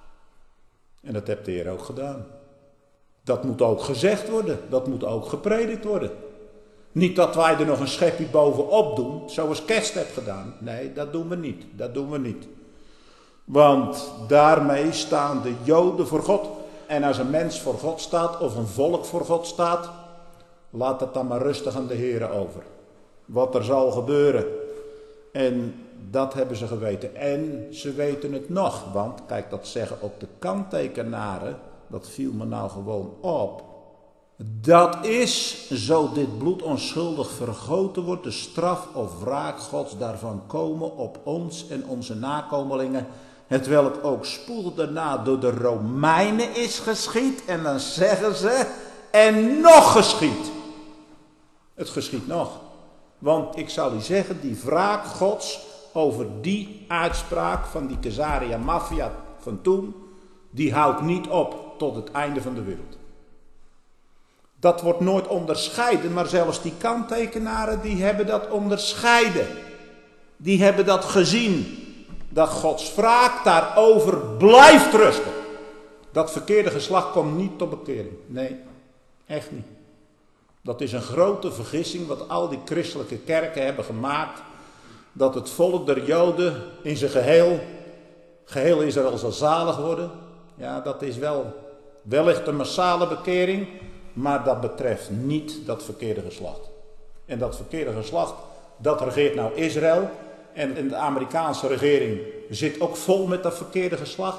S1: En dat heeft de Heer ook gedaan. Dat moet ook gezegd worden. Dat moet ook gepredikt worden. Niet dat wij er nog een schepje bovenop doen, zoals Kerst heeft gedaan. Nee, dat doen we niet. Dat doen we niet. Want daarmee staan de Joden voor God. En als een mens voor God staat, of een volk voor God staat, laat het dan maar rustig aan de Heer over. Wat er zal gebeuren. En dat hebben ze geweten. En ze weten het nog. Want, kijk, dat zeggen ook de kanttekenaren. Dat viel me nou gewoon op. Dat is, zo dit bloed onschuldig vergoten wordt, de straf of wraak Gods daarvan komen op ons en onze nakomelingen. Hetwelk ook spoedig daarna door de Romeinen is geschied. En dan zeggen ze: en nog geschied. Het geschiet nog. Want ik zal u zeggen, die wraak Gods over die uitspraak van die Caesarea Maffia van toen, die houdt niet op tot het einde van de wereld. Dat wordt nooit onderscheiden, maar zelfs die kanttekenaren die hebben dat onderscheiden. Die hebben dat gezien. Dat Gods wraak daarover blijft rusten. Dat verkeerde geslacht komt niet tot bekering. Nee, echt niet. Dat is een grote vergissing wat al die christelijke kerken hebben gemaakt. Dat het volk der Joden in zijn geheel, geheel Israël zal zalig worden. Ja, dat is wel wellicht een massale bekering. Maar dat betreft niet dat verkeerde geslacht. En dat verkeerde geslacht, dat regeert nou Israël. En de Amerikaanse regering zit ook vol met dat verkeerde geslacht.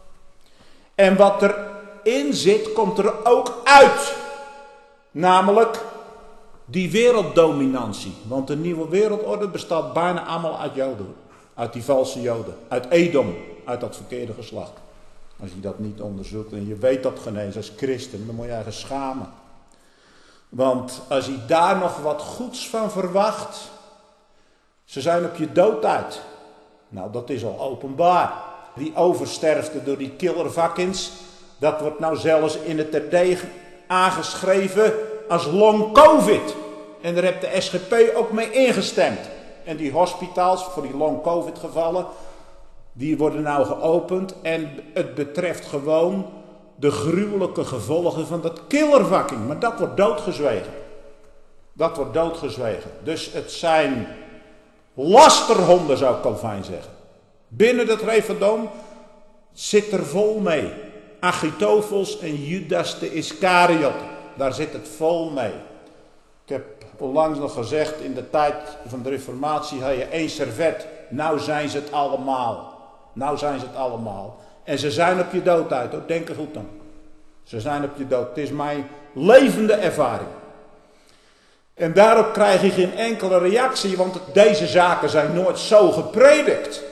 S1: En wat erin zit, komt er ook uit. Namelijk die werelddominantie. Want de nieuwe wereldorde bestaat bijna allemaal uit Joden. Uit die valse Joden. Uit Edom. Uit dat verkeerde geslacht. Als je dat niet onderzoekt en je weet dat geen eens als christen, dan moet je eigenlijk schamen. Want als je daar nog wat goeds van verwacht, ze zijn op je dood uit. Nou, dat is al openbaar. Die oversterfte door die killervakkins, dat wordt nou zelfs in het terdege aangeschreven als long covid. En daar heeft de S G P ook mee ingestemd. En die hospitaals voor die long covid gevallen, die worden nou geopend en het betreft gewoon de gruwelijke gevolgen van dat killervakking. Maar dat wordt doodgezwegen. Dat wordt doodgezwegen. Dus het zijn lasterhonden, zou Calvijn zeggen. Binnen dat referendum zit er vol mee. Achitophels en Judas de Iscariot. Daar zit het vol mee. Ik heb onlangs nog gezegd, in de tijd van de reformatie had je één servet. Nou zijn ze het allemaal. Nou zijn ze het allemaal. En ze zijn op je dood uit, hoor. Denk er goed aan. Ze zijn op je dood. Het is mijn levende ervaring. En daarop krijg je geen enkele reactie, want deze zaken zijn nooit zo gepredikt.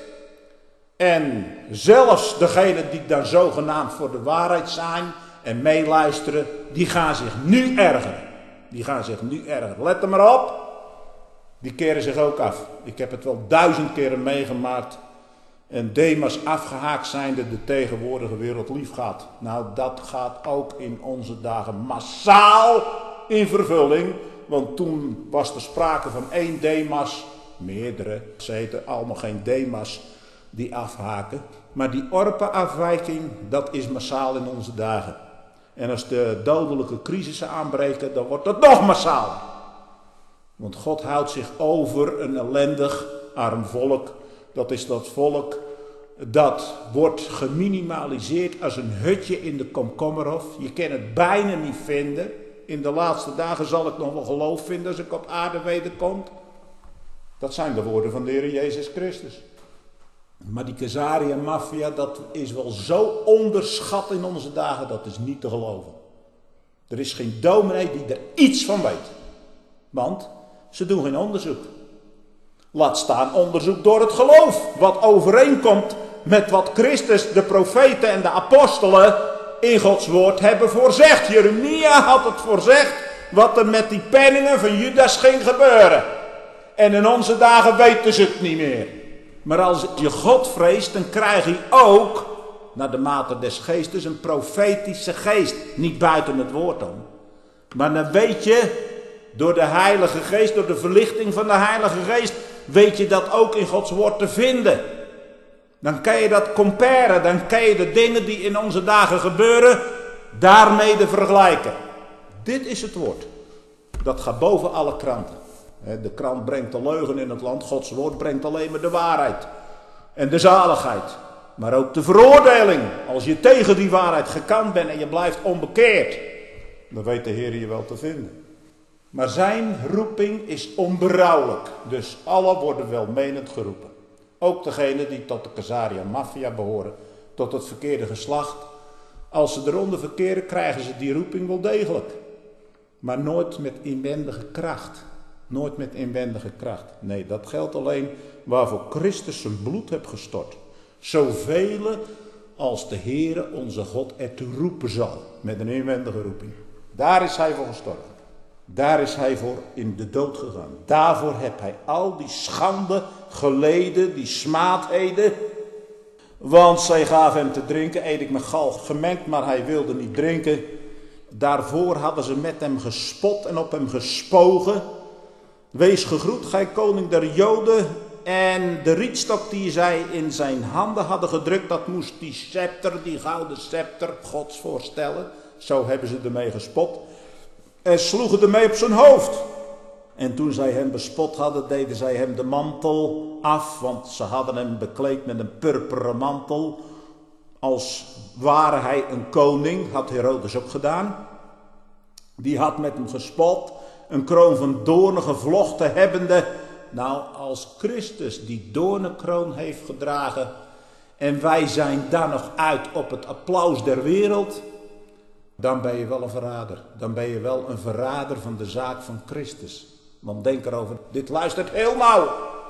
S1: En zelfs degenen die dan zogenaamd voor de waarheid zijn en meeluisteren, die gaan zich nu ergeren. Die gaan zich nu ergeren. Let er maar op. Die keren zich ook af. Ik heb het wel duizend keren meegemaakt. En Demas afgehaakt zijnde de tegenwoordige wereld lief gaat. Nou, dat gaat ook in onze dagen massaal in vervulling. want toen was er sprake van één Demas, meerdere, ze heten allemaal geen Demas, die afhaken. Maar die Orpe-afwijking, dat is massaal in onze dagen. En als de dodelijke crisissen aanbreken, dan wordt dat nog massaal. Want God houdt zich over een ellendig, arm volk. Dat is dat volk dat wordt geminimaliseerd als een hutje in de Komkommerhof. Je kan het bijna niet vinden. In de laatste dagen zal ik nog wel geloof vinden als ik op aarde wederkom. Dat zijn de woorden van de Heer Jezus Christus. Maar die Caesarea-maffia, dat is wel zo onderschat in onze dagen, dat is niet te geloven. Er is geen dominee die er iets van weet. Want ze doen geen onderzoek. Laat staan onderzoek door het geloof. Wat overeenkomt met wat Christus, de profeten en de apostelen in Gods woord hebben voorzegd. Jeremia had het voorzegd wat er met die penningen van Judas ging gebeuren. En in onze dagen weten ze het niet meer. Maar als je God vreest, dan krijg je ook, naar de mate des geestes, een profetische geest. Niet buiten het woord om. Maar dan weet je, door de Heilige Geest, door de verlichting van de Heilige Geest, weet je dat ook in Gods woord te vinden. Dan kan je dat comparen, dan kan je de dingen die in onze dagen gebeuren, daarmee vergelijken. Dit is het woord. Dat gaat boven alle kranten. De krant brengt de leugen in het land, Gods woord brengt alleen maar de waarheid. En de zaligheid. Maar ook de veroordeling. Als je tegen die waarheid gekant bent en je blijft onbekeerd, dan weet de Heer je wel te vinden. Maar zijn roeping is onberouwelijk. Dus alle worden welmenend geroepen. Ook degenen die tot de Caesarea-maffia behoren. Tot het verkeerde geslacht. Als ze eronder verkeren, krijgen ze die roeping wel degelijk. Maar nooit met inwendige kracht. Nooit met inwendige kracht. Nee, dat geldt alleen waarvoor Christus zijn bloed heeft gestort. Zoveel als de Heere onze God ertoe roepen zal. Met een inwendige roeping. Daar is hij voor gestorven. Daar is hij voor in de dood gegaan. Daarvoor heeft hij al die schande geleden, die smaadheden. Want zij gaven hem te drinken, eet ik met gal gemengd, maar hij wilde niet drinken. Daarvoor hadden ze met hem gespot en op hem gespogen. Wees gegroet, gij koning der Joden. En de rietstok die zij in zijn handen hadden gedrukt, dat moest die scepter, die gouden scepter, Gods voorstellen. Zo hebben ze ermee gespot. En sloegen ermee op zijn hoofd. En toen zij hem bespot hadden, deden zij hem de mantel af. Want ze hadden hem bekleed met een purperen mantel. Als ware hij een koning, had Herodes ook gedaan. Die had met hem gespot. Een kroon van doornen gevlochten hebbende. Nou, als Christus die doornenkroon heeft gedragen. En wij zijn dan nog uit op het applaus der wereld. Dan ben je wel een verrader. Dan ben je wel een verrader van de zaak van Christus. Want denk erover, dit luistert heel nauw.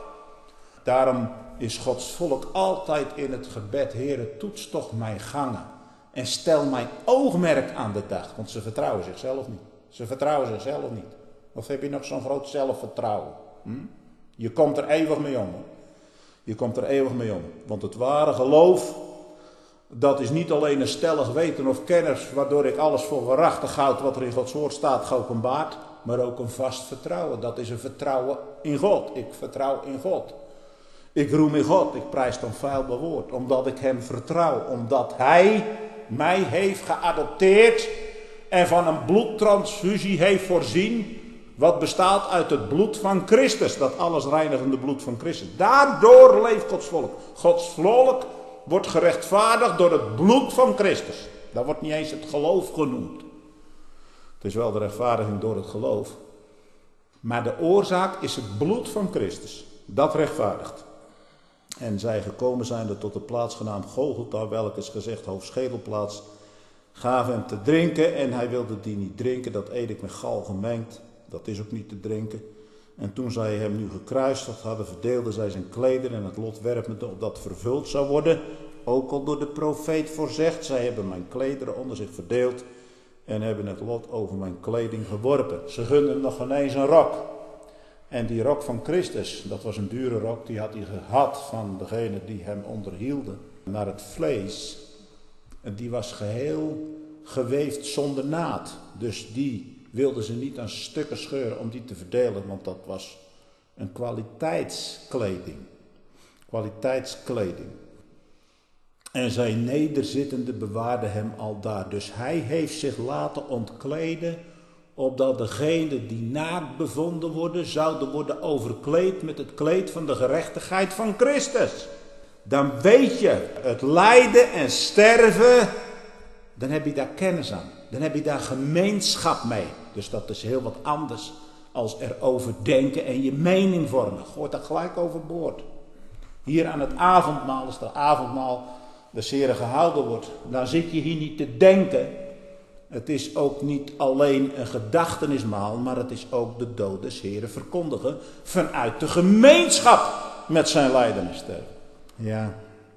S1: Daarom is Gods volk altijd in het gebed: Heere, toets toch mijn gangen. En stel mijn oogmerk aan de dag. Want ze vertrouwen zichzelf niet. Ze vertrouwen zichzelf niet. Of heb je nog zo'n groot zelfvertrouwen? Hm? Je komt er eeuwig mee om. Hoor. Je komt er eeuwig mee om. Want het ware geloof, dat is niet alleen een stellig weten of kennis, waardoor ik alles voor waarachtig houd wat er in Gods woord staat geopenbaard, maar ook een vast vertrouwen. Dat is een vertrouwen in God. Ik vertrouw in God. Ik roem in God. Ik prijs dan vuil bewoord. Omdat ik hem vertrouw. Omdat hij mij heeft geadopteerd en van een bloedtransfusie heeft voorzien, wat bestaat uit het bloed van Christus. Dat alles reinigende bloed van Christus. Daardoor leeft Gods volk. Gods volk wordt gerechtvaardigd door het bloed van Christus. Dat wordt niet eens het geloof genoemd. Het is wel de rechtvaardiging door het geloof. Maar de oorzaak is het bloed van Christus. Dat rechtvaardigt. En zij gekomen zijnde tot de plaats genaamd Golgotha, welke is gezegd hoofdschedelplaats, gaven hem te drinken en hij wilde die niet drinken. Dat eet ik met gal gemengd. Dat is ook niet te drinken. En toen zij hem nu gekruisigd hadden, verdeelden zij zijn klederen en het lot werpende opdat vervuld zou worden. Ook al door de profeet voorzegd, zij hebben mijn klederen onder zich verdeeld en hebben het lot over mijn kleding geworpen. Ze gunden nog ineens een rok. En die rok van Christus, dat was een dure rok, die had hij gehad van degene die hem onderhielden. Naar het vlees, en die was geheel geweefd zonder naad. Dus die wilden ze niet aan stukken scheuren om die te verdelen, want dat was een kwaliteitskleding. Kwaliteitskleding. En zijn nederzittende bewaarde hem aldaar. Dus hij heeft zich laten ontkleden, opdat degenen die naakt bevonden worden, zouden worden overkleed met het kleed van de gerechtigheid van Christus. Dan weet je, het lijden en sterven, dan heb je daar kennis aan. Dan heb je daar gemeenschap mee. Dus dat is heel wat anders als erover denken en je mening vormen. Gooit dat gelijk overboord. Hier aan het avondmaal, als de avondmaal des Heren gehouden wordt, dan zit je hier niet te denken. Het is ook niet alleen een gedachtenismaal, maar het is ook de dood des Heren verkondigen vanuit de gemeenschap met zijn lijden en sterven. Ja.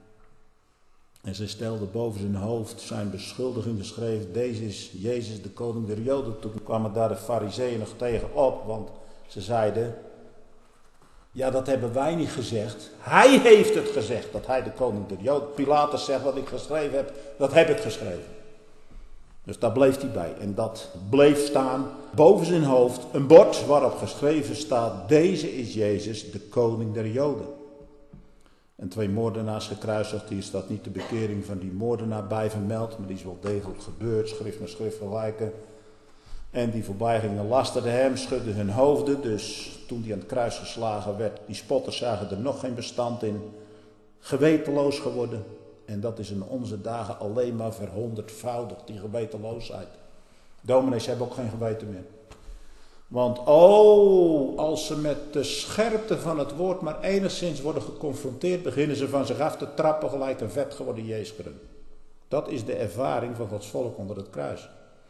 S1: En ze stelde boven zijn hoofd zijn beschuldiging geschreven. Deze is Jezus, de koning der Joden. Toen kwamen daar de Farizeeën nog tegen op, want ze zeiden, ja, dat hebben wij niet gezegd. Hij heeft het gezegd, dat hij de koning der Joden. Pilatus zegt, wat ik geschreven heb, dat heb ik geschreven. Dus daar bleef hij bij. En dat bleef staan boven zijn hoofd een bord waarop geschreven staat, deze is Jezus, de koning der Joden. En twee moordenaars gekruisigd, hier staat niet de bekering van die moordenaar bij vermeld, maar die is wel degelijk gebeurd, schrift met schrift vergelijken. En die voorbij gingen lasterden hem, schudden hun hoofden, dus toen die aan het kruis geslagen werd, die spotters zagen er nog geen bestand in, gewetenloos geworden. En dat is in onze dagen alleen maar verhonderdvoudigd, die gewetenloosheid. Dominees hebben ook geen geweten meer. Want oh, als ze met de scherpte van het woord maar enigszins worden geconfronteerd, beginnen ze van zich af te trappen gelijk een vet geworden jeeskeren. Dat is de ervaring van Gods volk onder het kruis.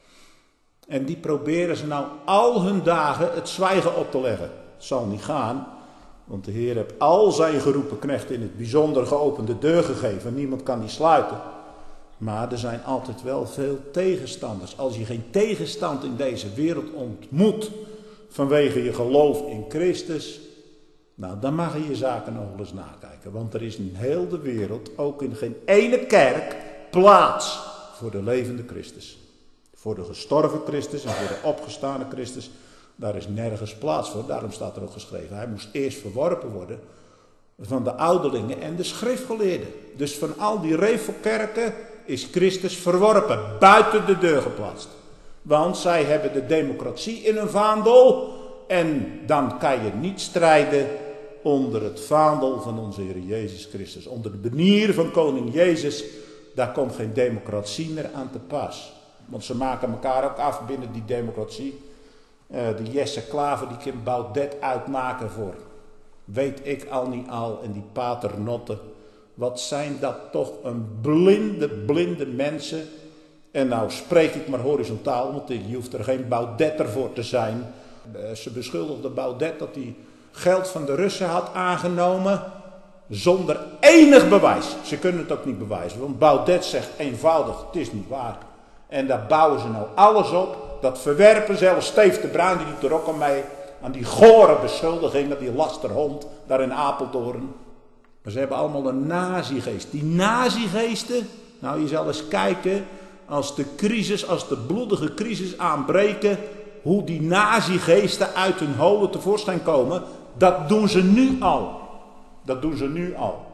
S1: En die proberen ze nou al hun dagen het zwijgen op te leggen. Het zal niet gaan, want de Heer heeft al zijn geroepen knechten in het bijzonder geopende deur gegeven. Niemand kan die sluiten. Maar er zijn altijd wel veel tegenstanders. Als je geen tegenstand in deze wereld ontmoet vanwege je geloof in Christus, nou dan mag je je zaken nog wel eens nakijken. Want er is in heel de wereld, ook in geen ene kerk, plaats voor de levende Christus. Voor de gestorven Christus en voor de opgestane Christus, daar is nergens plaats voor. Daarom staat er ook geschreven, hij moest eerst verworpen worden van de ouderlingen en de schriftgeleerden. Dus van al die revelkerken is Christus verworpen, buiten de deur geplaatst. Want zij hebben de democratie in een vaandel en dan kan je niet strijden onder het vaandel van onze Heer Jezus Christus. Onder de banier van koning Jezus, daar komt geen democratie meer aan te pas. Want ze maken elkaar ook af binnen die democratie. Uh, de Jesse Klaver die kan Baudet uitmaken voor weet ik al niet al en die paternotten. Wat zijn dat toch een blinde, blinde mensen. En nou spreek ik maar horizontaal, want je hoeft er geen Baudetter voor te zijn. Uh, ze beschuldigde Baudet dat hij geld van de Russen had aangenomen zonder enig bewijs. Ze kunnen het ook niet bewijzen, want Baudet zegt eenvoudig, het is niet waar. En daar bouwen ze nou alles op. Dat verwerpen zelfs Steef de Bruin, die doet er ook aan mee. Aan die gore beschuldigingen, die lasterhond daar in Apeldoorn. Maar ze hebben allemaal een nazigeest. Die nazigeesten, nou je zal eens kijken, als de crisis, als de bloedige crisis aanbreken, hoe die nazigeesten uit hun holen tevoorschijn komen, dat doen ze nu al. Dat doen ze nu al.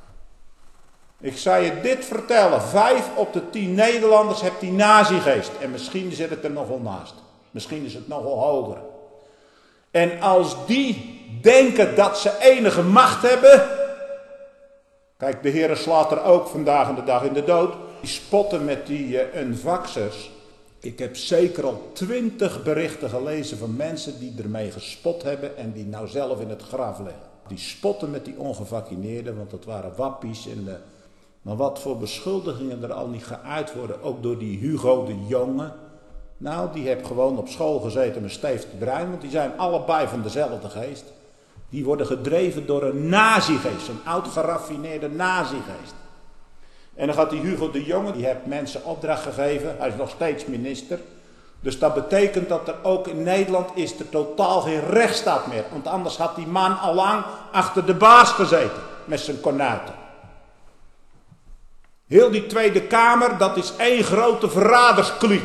S1: Ik zou je dit vertellen, vijf op de tien Nederlanders heeft die nazigeest. En misschien zit het er nog wel naast. Misschien is het nog wel hoger. En als die denken dat ze enige macht hebben. Kijk, de Heer slaat er ook vandaag in de dag in de dood. Die spotten met die uh, unvaxers. Ik heb zeker al twintig berichten gelezen van mensen die ermee gespot hebben en die nou zelf in het graf liggen. Die spotten met die ongevaccineerden, want dat waren wappies. En, uh, maar wat voor beschuldigingen er al niet geuit worden, ook door die Hugo de Jonge. Nou, die heeft gewoon op school gezeten met Steef de Bruin, want die zijn allebei van dezelfde geest. Die worden gedreven door een nazigeest, een oud geraffineerde nazigeest. En dan gaat die Hugo de Jonge, die heeft mensen opdracht gegeven, hij is nog steeds minister. Dus dat betekent dat er ook in Nederland is er totaal geen rechtsstaat meer. Want anders had die man al lang achter de baas gezeten met zijn kornuiten. Heel die Tweede Kamer, dat is één grote verraderskliek.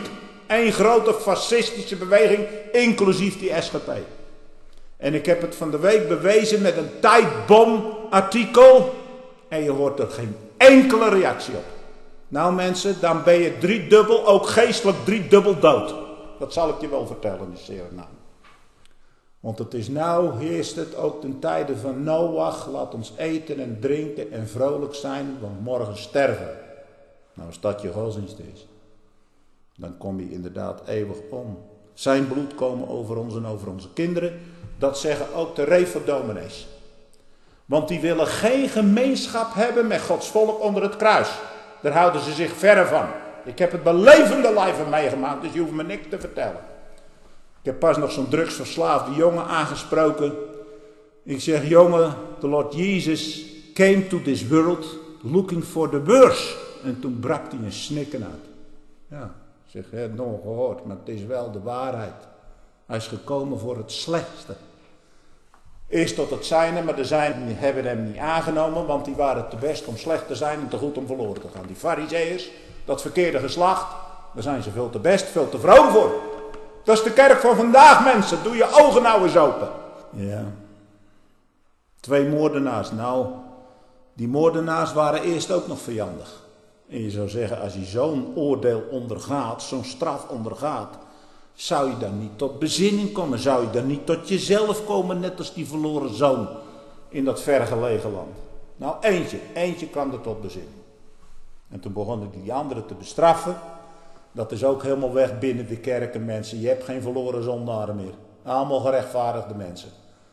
S1: één grote fascistische beweging, inclusief die S G P. En ik heb het van de week bewezen met een tijdbom-artikel. En je hoort er geen enkele reactie op. Nou mensen, dan ben je driedubbel, ook geestelijk driedubbel dood. Dat zal ik je wel vertellen in Suriname. Want het is nou, heerst het ook ten tijde van Noach. Laat ons eten en drinken en vrolijk zijn, want morgen sterven. Nou, als dat je godsdienst is, dan kom je inderdaad eeuwig om. Zijn bloed komen over ons en over onze kinderen. Dat zeggen ook de Revo-dominees. Want die willen geen gemeenschap hebben met Gods volk onder het kruis. Daar houden ze zich verre van. Ik heb het bij levende lijve meegemaakt, dus je hoeft me niks te vertellen. Ik heb pas nog zo'n drugsverslaafde jongen aangesproken. Ik zeg, jongen, the Lord Jesus came to this world looking for the worst. En toen brak hij een snikken uit. Ja, ik zeg, je hebt het nog gehoord, maar het is wel de waarheid. Hij is gekomen voor het slechtste. Eerst tot het zijne, maar de zijnen hebben hem niet aangenomen, want die waren te best om slecht te zijn en te goed om verloren te gaan. Die farizeeërs, dat verkeerde geslacht, daar zijn ze veel te best, veel te vroom voor. Dat is de kerk van vandaag, mensen. Doe je ogen nou eens open. Ja. Twee moordenaars. Nou, die moordenaars waren eerst ook nog vijandig. En je zou zeggen, als je zo'n oordeel ondergaat, zo'n straf ondergaat, zou je dan niet tot bezinning komen? Zou je dan niet tot jezelf komen, net als die verloren zoon in dat vergelegen land? Nou, eentje, eentje kwam er tot bezinning. En toen begonnen die anderen te bestraffen. Dat is ook helemaal weg binnen de kerken, mensen. Je hebt geen verloren zondaren meer. Allemaal gerechtvaardigde mensen.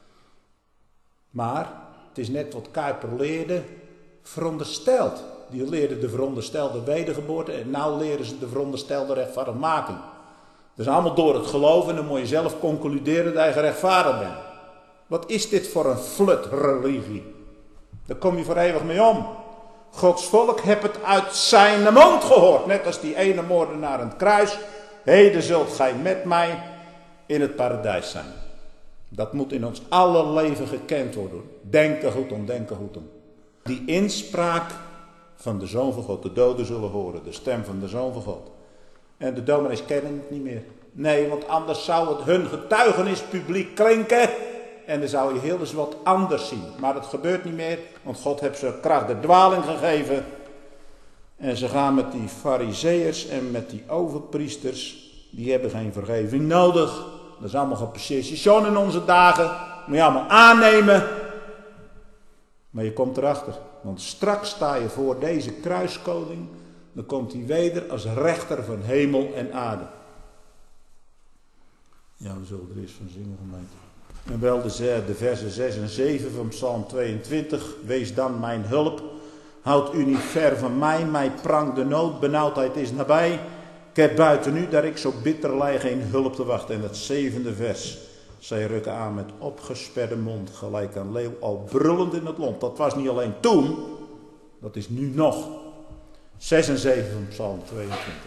S1: Maar, het is net wat Kuyper leerde, verondersteld. Die leerden de veronderstelde wedergeboorte en nou leren ze de veronderstelde rechtvaardigmaking. Dat is allemaal door het geloof en dan moet je zelf concluderen dat je gerechtvaardigd bent. Wat is dit voor een flutreligie? Daar kom je voor eeuwig mee om. Gods volk heeft het uit zijn mond gehoord. Net als die ene moordenaar aan het kruis. Heden zult gij met mij in het paradijs zijn. Dat moet in ons alle leven gekend worden. Denken goed om, denken goed om. Die inspraak van de Zoon van God. De doden zullen horen. De stem van de Zoon van God. En de dominees kennen het niet meer. Nee, want anders zou het hun getuigenis publiek klinken. En dan zou je heel eens wat anders zien. Maar dat gebeurt niet meer. Want God heeft ze kracht de dwaling gegeven. En ze gaan met die farizeeërs en met die overpriesters. Die hebben geen vergeving nodig. Dat is allemaal gepasseerd in onze dagen. Moet je allemaal aannemen. Maar je komt erachter. Want straks sta je voor deze kruiskoning. Dan komt hij weder als rechter van hemel en aarde. Ja, we zullen er eens van zingen gemeente. En wel de, de versen zes en zeven van Psalm tweeëntwintig. Wees dan mijn hulp. Houd u niet ver van mij. Mij prangt de nood. Benauwdheid is nabij. Ik heb buiten u, daar ik zo bitter lij, geen hulp te wachten. En dat zevende vers. Zij rukken aan met opgesperde mond. Gelijk aan leeuw al brullend in het lont. Dat was niet alleen toen. Dat is nu nog. zes en zeven van Psalm tweeëntwintig.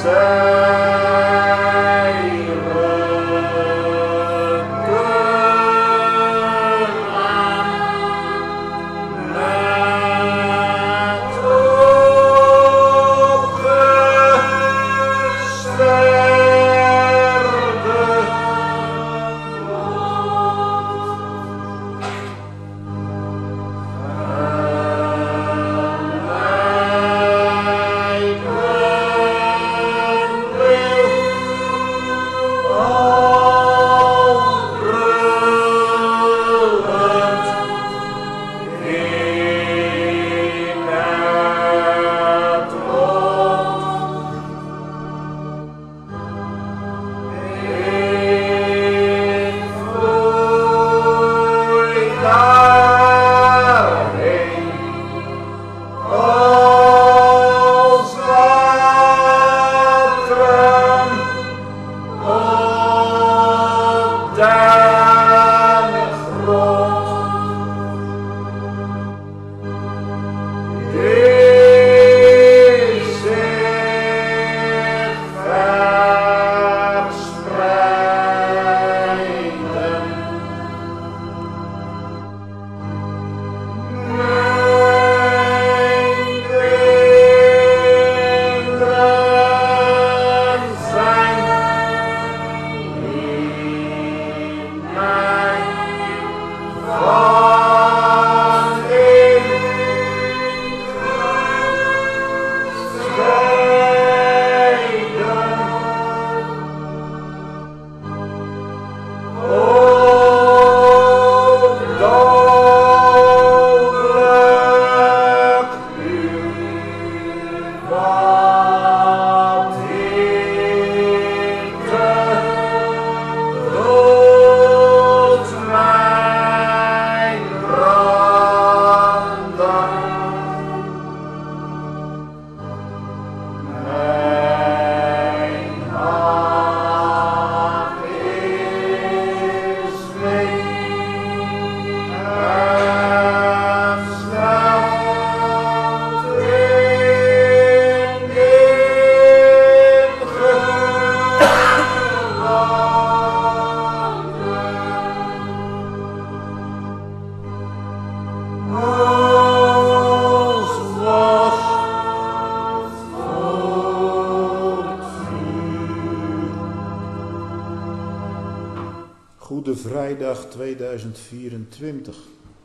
S1: Goede Vrijdag tweeduizend vierentwintig.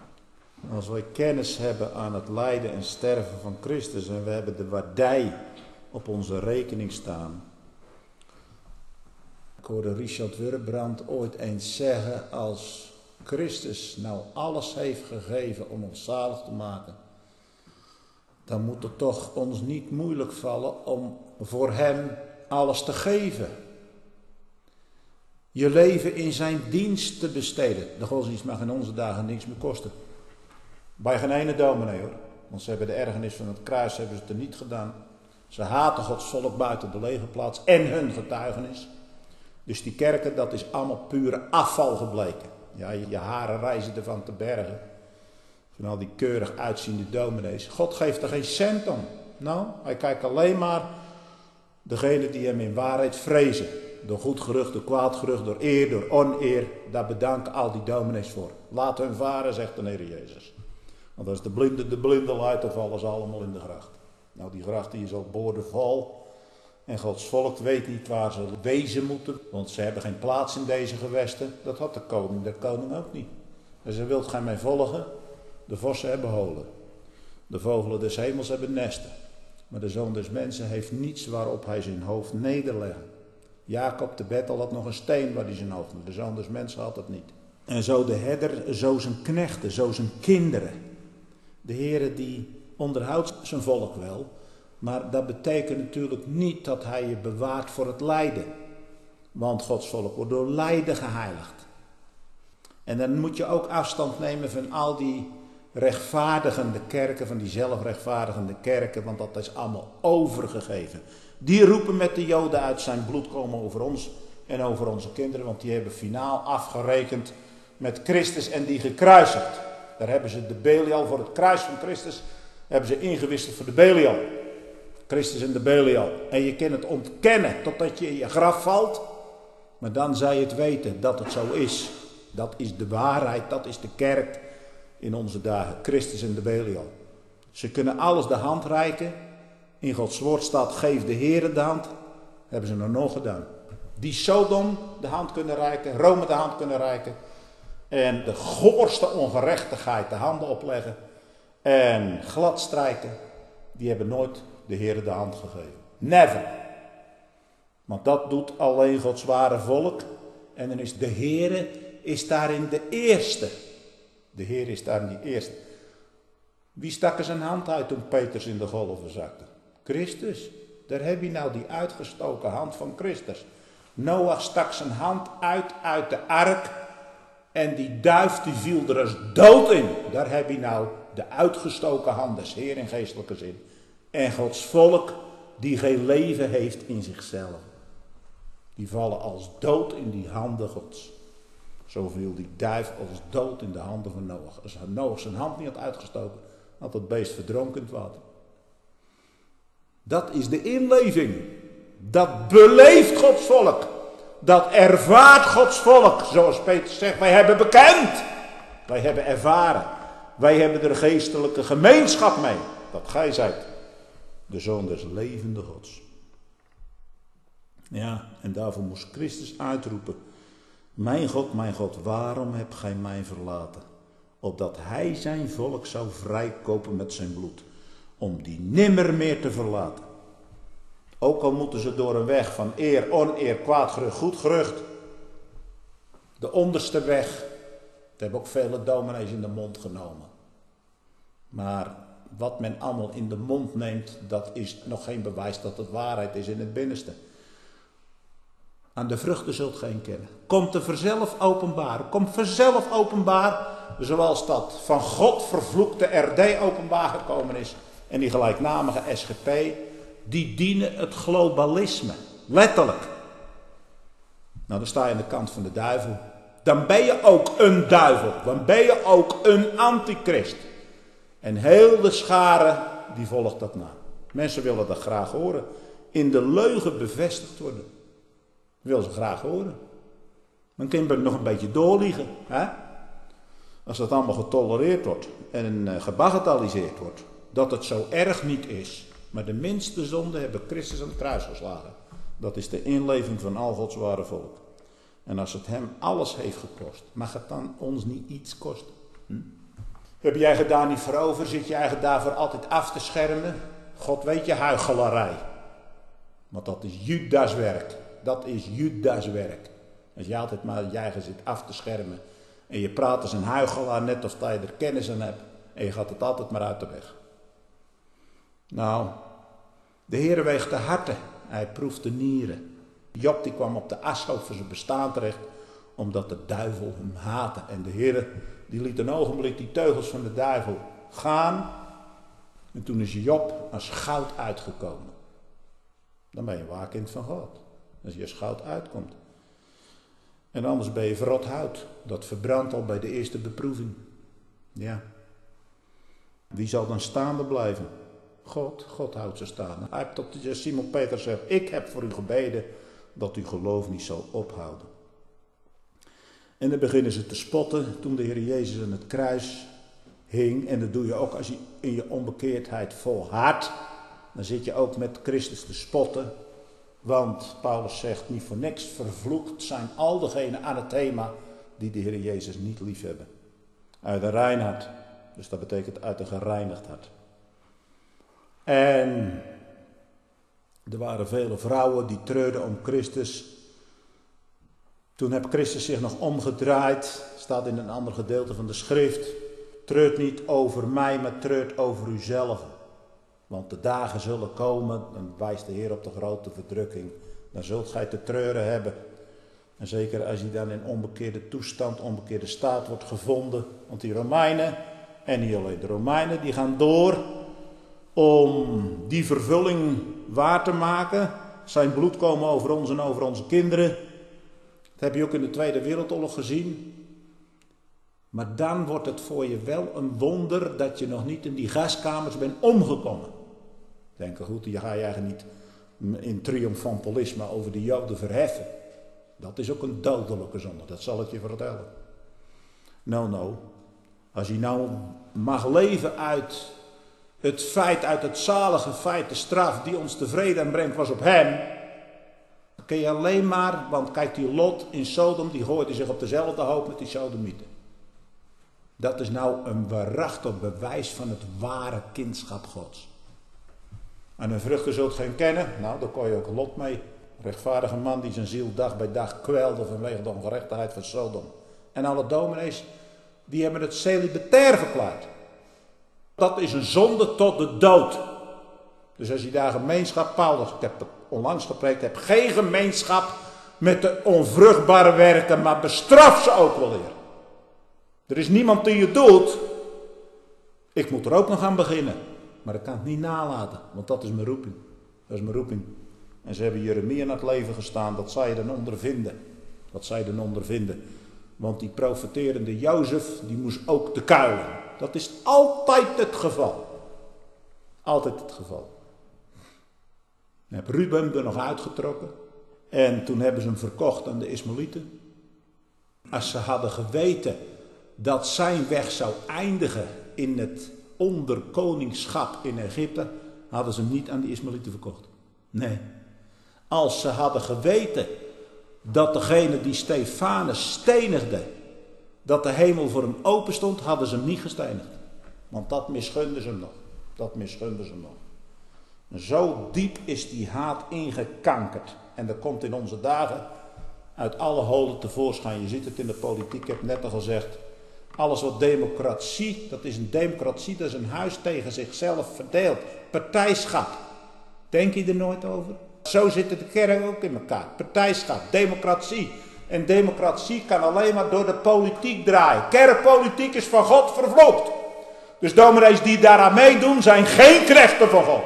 S1: Als wij kennis hebben aan het lijden en sterven van Christus en we hebben de waardij op onze rekening staan. Ik hoorde Richard Wurbrand ooit eens zeggen, als Christus nou alles heeft gegeven om ons zalig te maken, dan moet het toch ons niet moeilijk vallen om voor hem alles te geven. Je leven in zijn dienst te besteden. De godsdienst mag in onze dagen niks meer kosten. Bij geen ene dominee hoor. Want ze hebben de ergernis van het kruis hebben ze het er niet gedaan. Ze haten Gods volk buiten de legerplaats en hun getuigenis. Dus die kerken, dat is allemaal pure afval gebleken. Ja, je, je haren reizen ervan te bergen. Van al die keurig uitziende dominees. God geeft er geen cent om. Nou, hij kijkt alleen maar degene die hem in waarheid vrezen. Door goed gerucht, door kwaad gerucht, door eer, door oneer. Daar bedanken al die dominees voor. Laat hun varen, zegt de Heer Jezus. Want als de blinde de blinde leidt, dan vallen ze allemaal in de gracht. Nou, die gracht die is al boordevol. En Gods volk weet niet waar ze wezen moeten. Want ze hebben geen plaats in deze gewesten. Dat had de koning, de koning ook niet. En ze wilt gij mij volgen? De vossen hebben holen. De vogelen des hemels hebben nesten. Maar de zoon des mensen heeft niets waarop hij zijn hoofd nederleggen. Jacob de Bettel had nog een steen waar hij zijn hoofd had. De zoon des mensen had het niet. En zo de herder, zo zijn knechten, zo zijn kinderen. De Heere die onderhoudt zijn volk wel. Maar dat betekent natuurlijk niet dat hij je bewaart voor het lijden. Want Gods volk wordt door lijden geheiligd. En dan moet je ook afstand nemen van al die rechtvaardigende kerken, van die zelfrechtvaardigende kerken. Want dat is allemaal overgegeven. Die roepen met de Joden uit, zijn bloed komen over ons en over onze kinderen. Want die hebben finaal afgerekend met Christus en die gekruisigd. Daar hebben ze de Belial voor het kruis van Christus hebben ze ingewisseld voor de Belial. Christus in de Belial. En je kan het ontkennen totdat je in je graf valt. Maar dan zou je het weten dat het zo is. Dat is de waarheid, dat is de kerk in onze dagen. Christus in de Belial. Ze kunnen alles de hand reiken. In Gods woord staat, geef de Heere de hand. Hebben ze nog nog gedaan. Die Sodom de hand kunnen reiken, Rome de hand kunnen reiken. En de goorste ongerechtigheid de handen opleggen. En glad strijken. Die hebben nooit de Heere de hand gegeven. Never. Want dat doet alleen Gods ware volk. En dan is de Heere is daarin de eerste. De Heere is daarin die eerste. Wie stak er zijn hand uit toen Petrus in de golven zakte? Christus. Daar heb je nou die uitgestoken hand van Christus. Noach stak zijn hand uit uit de ark. En die duif die viel er als dood in. Daar heb je nou de uitgestoken hand des Heer in geestelijke zin. En Gods volk die geen leven heeft in zichzelf. Die vallen als dood in die handen Gods. Zo viel die duif als dood in de handen van Noach. Als Noach zijn hand niet had uitgestoken, had dat beest verdronken in het water. Dat is de inleving. Dat beleeft Gods volk. Dat ervaart Gods volk. Zoals Petrus zegt, wij hebben bekend. Wij hebben ervaren. Wij hebben er geestelijke gemeenschap mee. Dat gij zijt de Zoon des levende Gods. Ja, en daarvoor moest Christus uitroepen. Mijn God, mijn God, waarom hebt gij mij verlaten? Opdat hij zijn volk zou vrijkopen met zijn bloed. Om die nimmer meer te verlaten. Ook al moeten ze door een weg van eer, oneer, kwaad gerucht, goed gerucht. De onderste weg. Dat hebben ook vele dominees in de mond genomen. Maar wat men allemaal in de mond neemt, dat is nog geen bewijs dat het waarheid is in het binnenste. Aan de vruchten zult gij kennen. Komt er vanzelf openbaar. Komt vanzelf openbaar. Zoals dat van God vervloekte R D openbaar gekomen is. En die gelijknamige S G P. Die dienen het globalisme. Letterlijk. Nou, dan sta je aan de kant van de duivel. Dan ben je ook een duivel. Dan ben je ook een antichrist. En heel de schare, die volgt dat na. Mensen willen dat graag horen. In de leugen bevestigd worden. Dat willen ze graag horen. Dan kun je nog een beetje doorliegen. Hè? Als dat allemaal getolereerd wordt en uh, gebagatelliseerd wordt. Dat het zo erg niet is. Maar de minste zonde hebben Christus aan het kruis geslagen. Dat is de inleving van al Gods ware volk. En als het hem alles heeft gekost, mag het dan ons niet iets kosten? Hm? Heb jij je daar niet voor over? Zit je eigenlijk daarvoor altijd af te schermen? God weet je huichelarij. Want dat is Judas werk. Dat is Judas werk. Als je altijd maar jij zit af te schermen. En je praat als een huichelaar net of dat je er kennis aan hebt. En je gaat het altijd maar uit de weg. Nou, de Heere weegt de harten. Hij proeft de nieren. Job die kwam op de ashoop van zijn bestaan terecht. Omdat de duivel hem haatte. En de Heere die liet een ogenblik die teugels van de duivel gaan. En toen is Job als goud uitgekomen. Dan ben je een waar kind van God. Als je als goud uitkomt. En anders ben je verrot hout. Dat verbrandt al bij de eerste beproeving. Ja. Wie zal dan staande blijven? God, God houdt ze staande. Hij heeft tot Simon Peter zegt, ik heb voor u gebeden dat uw geloof niet zal ophouden. En dan beginnen ze te spotten toen de Heer Jezus aan het kruis hing. En dat doe je ook als je in je onbekeerdheid volhardt. Dan zit je ook met Christus te spotten. Want Paulus zegt, niet voor niks vervloekt zijn al degenen aan het thema die de Heer Jezus niet lief hebben. Uit een rein hart. Dus dat betekent uit een gereinigd hart. En er waren vele vrouwen die treurden om Christus. Toen heb Christus zich nog omgedraaid. Staat in een ander gedeelte van de schrift. Treurt niet over mij, maar treurt over uzelf. Want de dagen zullen komen, dan wijst de Heer op de grote verdrukking. Dan zult gij te treuren hebben. En zeker als je dan in onbekeerde toestand, onbekeerde staat wordt gevonden. Want die Romeinen, en niet alleen de Romeinen, die gaan door om die vervulling waar te maken. Zijn bloed komen over ons en over onze kinderen. Dat heb je ook in de Tweede Wereldoorlog gezien. Maar dan wordt het voor je wel een wonder dat je nog niet in die gaskamers bent omgekomen. Denken goed, je ga je eigenlijk niet in triomfantalisme over de Joden verheffen. Dat is ook een dodelijke zonde, dat zal ik je vertellen. Nou, nou, als je nou mag leven uit het feit, uit het zalige feit, de straf die ons tevreden brengt was op hem. Dan kun je alleen maar, want kijk die Lot in Sodom, die gooide zich op dezelfde hoop met die Sodomieten. Dat is nou een waarachtig bewijs van het ware kindschap Gods. En een vruchten zult geen kennen, nou daar kon je ook Lot mee. Rechtvaardige man die zijn ziel dag bij dag kwelde vanwege de ongerechtigheid van Sodom. En alle dominees, die hebben het celibatair verklaard. Dat is een zonde tot de dood. Dus als je daar gemeenschap, Paulus, ik heb het onlangs gepreekt, heb geen gemeenschap met de onvruchtbare werken, maar bestraf ze ook wel weer. Er is niemand die je doet. Ik moet er ook nog aan beginnen. Maar ik kan het niet nalaten, want dat is mijn roeping. Dat is mijn roeping. En ze hebben Jeremia naar het leven gestaan, dat zij dan ondervinden. Dat zij dan ondervinden. Want die profeterende Jozef, die moest ook te kuilen. Dat is altijd het geval. Altijd het geval. Dan heb Ruben er nog uitgetrokken. En toen hebben ze hem verkocht aan de Ismaëlieten. Als ze hadden geweten dat zijn weg zou eindigen in het onderkoningschap in Egypte, hadden ze hem niet aan de Ismaëlieten verkocht. Nee. Als ze hadden geweten dat degene die Stefanus stenigde, dat de hemel voor hem open stond, hadden ze hem niet gestenigd. Want dat misgunden ze hem nog. Dat misgunden ze hem nog. En zo diep is die haat ingekankerd. En dat komt in onze dagen uit alle holen tevoorschijn. Je ziet het in de politiek, ik heb net al gezegd. Alles wat democratie, dat is een democratie, dat is een huis tegen zichzelf verdeeld. Partijschap. Denk je er nooit over? Zo zitten de kerken ook in elkaar. Partijschap, democratie. En democratie kan alleen maar door de politiek draaien. Kerkpolitiek is van God vervloekt. Dus dominees die daaraan meedoen zijn geen knechten van God.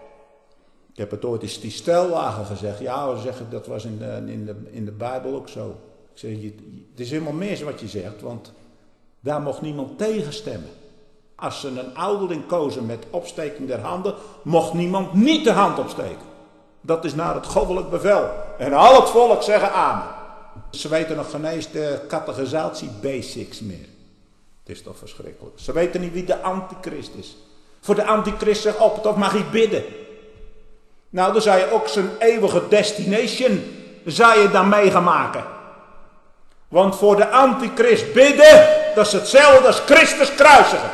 S1: Ik heb het ooit eens die stelwagen gezegd. Ja, zeg ik, dat was in de, in, de, in de Bijbel ook zo. Ik zeg, je, het is helemaal mis wat je zegt, want daar mocht niemand tegenstemmen. Als ze een ouderling kozen met opsteking der handen, mocht niemand niet de hand opsteken. Dat is naar het goddelijk bevel. En al het volk zeggen amen. Ze weten nog geen eens de catechisatie basics meer. Het is toch verschrikkelijk. Ze weten niet wie de antichrist is. Voor de antichrist zegt op, toch mag ik bidden. Nou, dan zou je ook zijn eeuwige destination, zou je dan mee gaan maken. Want voor de antichrist bidden, dat is hetzelfde als Christus kruisigen.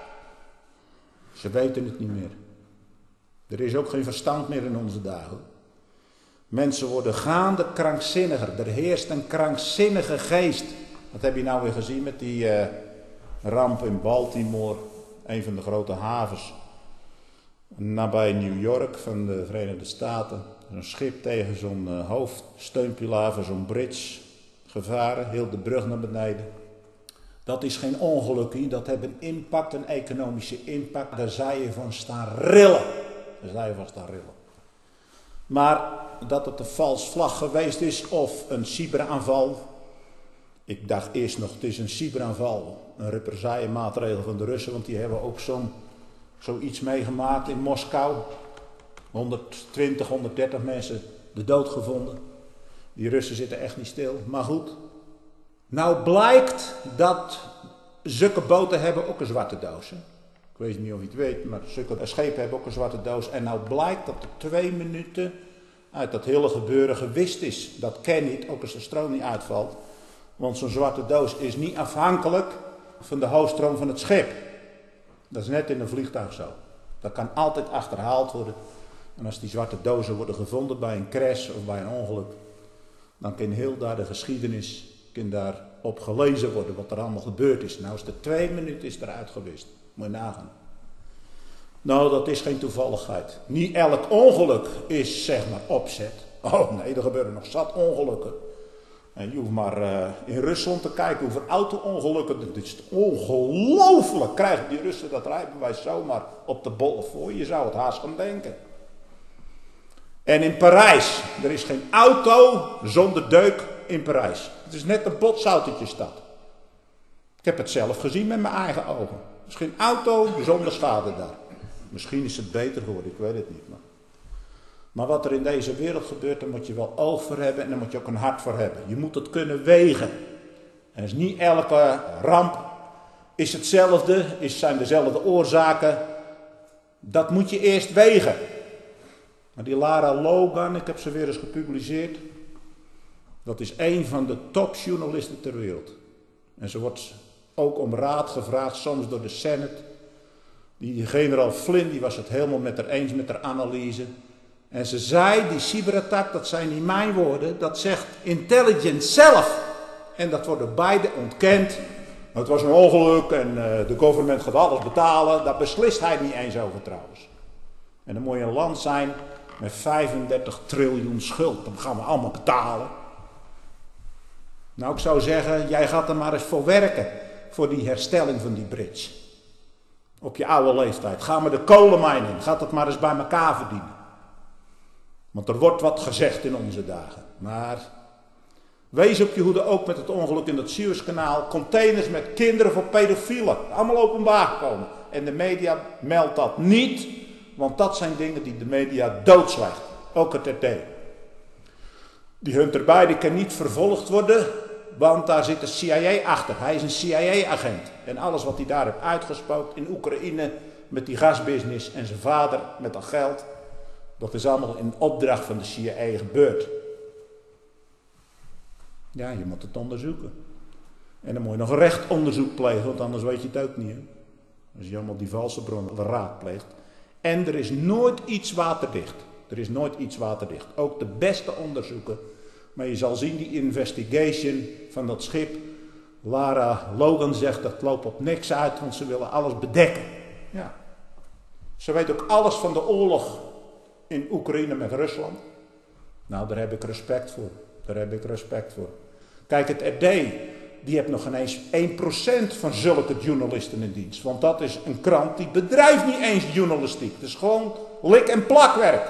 S1: Ze weten het niet meer. Er is ook geen verstand meer in onze dagen. Mensen worden gaande krankzinniger. Er heerst een krankzinnige geest. Wat heb je nou weer gezien met die uh, ramp in Baltimore, een van de grote havens. Nabij New York van de Verenigde Staten. Een schip tegen zo'n uh, hoofdsteunpilaar van zo'n bridge gevaren. Heel de brug naar beneden. Dat is geen ongeluk, dat heeft een impact, een economische impact. Daar zou je van staan rillen. Daar zou je van staan rillen. Maar dat het een vals vlag geweest is of een cyberaanval. Ik dacht eerst nog, het is een cyberaanval. Een represaillemaatregel van de Russen, want die hebben ook zo'n zoiets meegemaakt in Moskou. honderdtwintig, honderddertig mensen de dood gevonden. Die Russen zitten echt niet stil, maar goed. Nou blijkt dat zulke boten hebben ook een zwarte doos. Hè? Ik weet niet of je het weet, maar zulke schepen hebben ook een zwarte doos. En nou blijkt dat er twee minuten uit dat hele gebeuren gewist is. Dat kan niet, ook als de stroom niet uitvalt. Want zo'n zwarte doos is niet afhankelijk van de hoofdstroom van het schip. Dat is net in een vliegtuig zo. Dat kan altijd achterhaald worden. En als die zwarte dozen worden gevonden bij een crash of bij een ongeluk, dan kan heel daar de geschiedenis kan daarop gelezen worden wat er allemaal gebeurd is. Nou is de twee minuten is eruit gewist. Moet je nagaan. Nou, dat is geen toevalligheid. Niet elk ongeluk is zeg maar opzet. Oh nee, er gebeuren nog zat ongelukken. En je hoeft maar uh, in Rusland te kijken hoeveel auto-ongelukken. Dit is ongelooflijk. Krijgen die Russen dat rijbewijs zomaar op de bollen voor? Je zou het haast gaan denken. En in Parijs, er is geen auto zonder deuk in Parijs. Het is net een botsautootje stad. Ik heb het zelf gezien met mijn eigen ogen. Er is geen auto zonder schade daar. Misschien is het beter geworden, ik weet het niet. Maar, maar wat er in deze wereld gebeurt, daar moet je wel oog voor hebben en daar moet je ook een hart voor hebben. Je moet het kunnen wegen. En is niet elke ramp is hetzelfde, is, zijn dezelfde oorzaken. Dat moet je eerst wegen. Maar die Lara Logan, ik heb ze weer eens gepubliceerd. Dat is een van de topjournalisten ter wereld. En ze wordt ook om raad gevraagd, soms door de Senate. Die generaal Flynn, die was het helemaal met haar eens met haar analyse. En ze zei, die cyberattack, dat zijn niet mijn woorden, dat zegt intelligence zelf. En dat wordt door beide ontkend. Het was een ongeluk en uh, de government gaat alles betalen. Daar beslist hij niet eens over trouwens. En dan moet je een land zijn met vijfendertig triljoen schuld. Dan gaan we allemaal betalen. Nou, ik zou zeggen, jij gaat er maar eens voor werken. Voor die herstelling van die bridge. Op je oude leeftijd. Ga maar de kolenmijn in. Ga dat maar eens bij elkaar verdienen. Want er wordt wat gezegd in onze dagen. Maar wees op je hoede ook met het ongeluk in het Suezkanaal. Containers met kinderen voor pedofielen. Allemaal openbaar gekomen. En de media meldt dat niet. Want dat zijn dingen die de media doodzwijgt. Ook het R T. Die Hunter Biden kan niet vervolgd worden. Want daar zit de C I A achter. Hij is een C I A-agent. En alles wat hij daar heeft uitgespookt in Oekraïne met die gasbusiness en zijn vader met dat geld. Dat is allemaal in opdracht van de C I A gebeurd. Ja, je moet het onderzoeken. En dan moet je nog recht onderzoek plegen, want anders weet je het ook niet. Hè? Als je allemaal die valse bronnen raadpleegt. En er is nooit iets waterdicht. Er is nooit iets waterdicht. Ook de beste onderzoeken. Maar je zal zien, die investigation van dat schip. Lara Logan zegt dat loopt op niks uit, want ze willen alles bedekken. Ja. Ze weet ook alles van de oorlog in Oekraïne met Rusland. Nou, daar heb ik respect voor. Daar heb ik respect voor. Kijk, het R D, die heeft nog geen eens één procent van zulke journalisten in dienst. Want dat is een krant die bedrijft niet eens journalistiek. Het is gewoon lik- en plakwerk.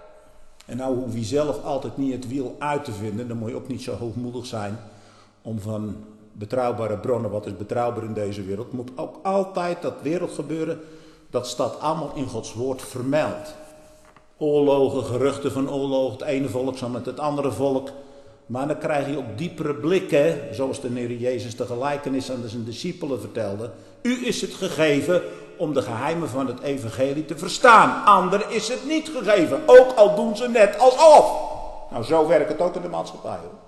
S1: En nou hoef je zelf altijd niet het wiel uit te vinden. Dan moet je ook niet zo hoogmoedig zijn om van betrouwbare bronnen, wat is betrouwbaar in deze wereld, moet ook altijd dat wereldgebeuren, dat staat allemaal in Gods woord vermeld. Oorlogen, geruchten van oorlog, het ene volk zal met het andere volk. Maar dan krijg je ook diepere blikken, zoals de Heer Jezus de gelijkenis aan zijn discipelen vertelde. U is het gegeven om de geheimen van het evangelie te verstaan. Anderen is het niet gegeven, ook al doen ze net alsof. Nou, zo werkt het ook in de maatschappij, hoor.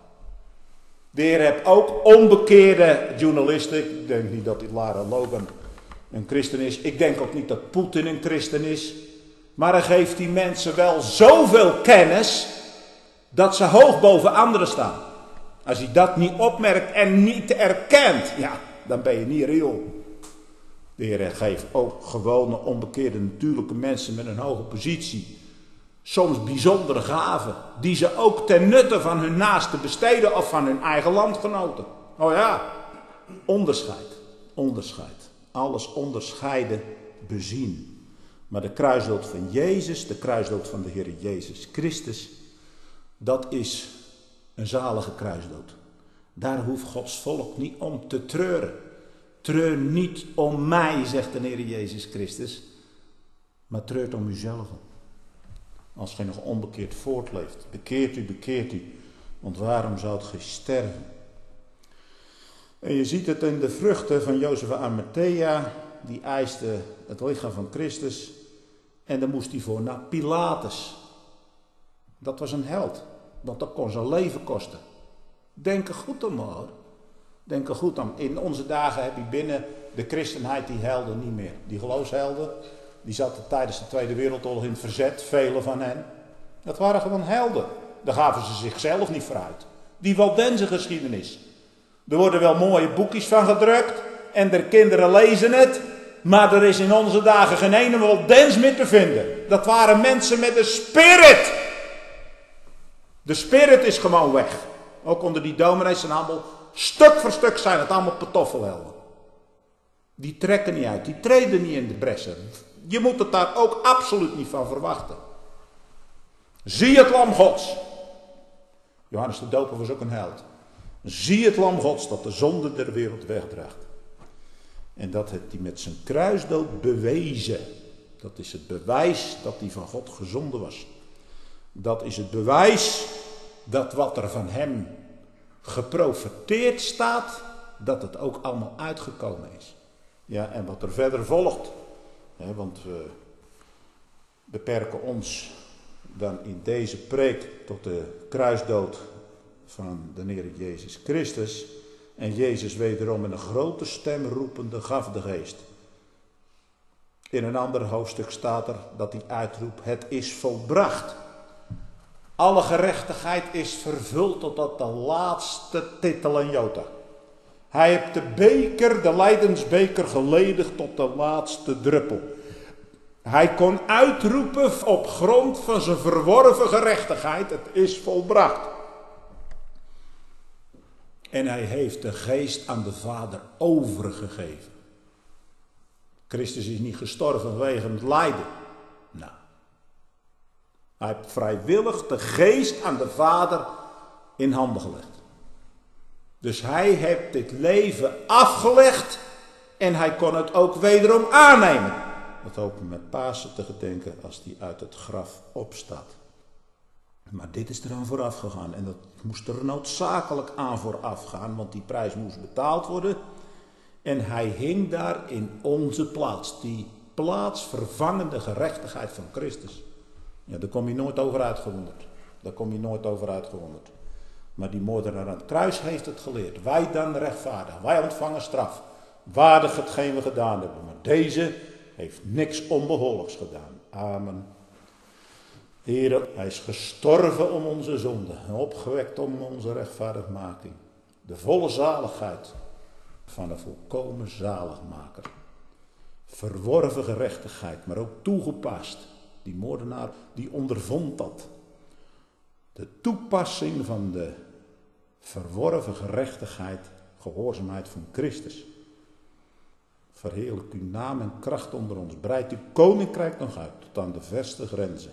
S1: De Heer heeft ook onbekeerde journalisten. Ik denk niet dat die Lara Logan een christen is. Ik denk ook niet dat Poetin een christen is. Maar hij geeft die mensen wel zoveel kennis dat ze hoog boven anderen staan. Als hij dat niet opmerkt en niet erkent, ja, dan ben je niet reëel. De Heer geeft ook gewone, onbekeerde, natuurlijke mensen met een hoge positie soms bijzondere gaven, die ze ook ten nutte van hun naaste besteden of van hun eigen landgenoten. Oh ja, onderscheid, onderscheid. Alles onderscheiden, bezien. Maar de kruisdood van Jezus, de kruisdood van de Heer Jezus Christus, dat is een zalige kruisdood. Daar hoeft Gods volk niet om te treuren. Treur niet om mij, zegt de Heer Jezus Christus, maar treurt om uzelf. Als gij nog onbekeerd voortleeft. Bekeert u, bekeert u. Want waarom zou gij sterven? En je ziet het in de vruchten van Jozef en Arimathea. Die eiste het lichaam van Christus. En dan moest hij voor naar Pilatus. Dat was een held. Want dat kon zijn leven kosten. Denk er goed om, hoor. Denk er goed aan. In onze dagen heb je binnen de christenheid die helden niet meer. Die geloofshelden. Die zaten tijdens de Tweede Wereldoorlog in het verzet, vele van hen. Dat waren gewoon helden. Daar gaven ze zichzelf niet vooruit. Die Waldense geschiedenis. Er worden wel mooie boekjes van gedrukt. En de kinderen lezen het. Maar er is in onze dagen geen ene Waldens meer te vinden. Dat waren mensen met de spirit. De spirit is gewoon weg. Ook onder die dominees zijn allemaal, stuk voor stuk zijn het allemaal pantoffelhelden. Die trekken niet uit, die treden niet in de bressen. Je moet het daar ook absoluut niet van verwachten. Zie het lam Gods. Johannes de Doper was ook een held. Zie het lam Gods dat de zonde der wereld wegdraagt. En dat heeft hij met zijn kruisdood bewezen. Dat is het bewijs dat hij van God gezonden was. Dat is het bewijs dat wat er van hem geprofeteerd staat, dat het ook allemaal uitgekomen is. Ja, en wat er verder volgt, hè, want we beperken ons dan in deze preek tot de kruisdood van de Heer Jezus Christus. En Jezus wederom met een grote stem roepende gaf de geest. In een ander hoofdstuk staat er dat hij uitroept: het is volbracht. Alle gerechtigheid is vervuld tot de laatste titel en jota. Hij heeft de beker, de lijdensbeker geledigd tot de laatste druppel. Hij kon uitroepen op grond van zijn verworven gerechtigheid: het is volbracht. En hij heeft de geest aan de Vader overgegeven. Christus is niet gestorven vanwege het lijden. Nou. Hij heeft vrijwillig de geest aan de Vader in handen gelegd. Dus hij heeft dit leven afgelegd en hij kon het ook wederom aannemen. Dat hopen we met Pasen te gedenken als hij uit het graf opstaat. Maar dit is er aan vooraf gegaan en dat moest er noodzakelijk aan vooraf gaan, want die prijs moest betaald worden. En hij hing daar in onze plaats, die plaatsvervangende gerechtigheid van Christus. Ja, daar kom je nooit over uitgewonderd. Daar kom je nooit over uitgewonderd. Maar die moordenaar aan het kruis heeft het geleerd. Wij dan rechtvaardig, wij ontvangen straf. Waardig hetgeen we gedaan hebben. Maar deze heeft niks onbehoorlijks gedaan. Amen. Heere, hij is gestorven om onze zonde en opgewekt om onze rechtvaardigmaking. De volle zaligheid van een volkomen zaligmaker. Verworven gerechtigheid, maar ook toegepast. Die moordenaar, die ondervond dat. De toepassing van de verworven gerechtigheid, gehoorzaamheid van Christus. Verheerlijk uw naam en kracht onder ons. Breid uw koninkrijk nog uit tot aan de verste grenzen.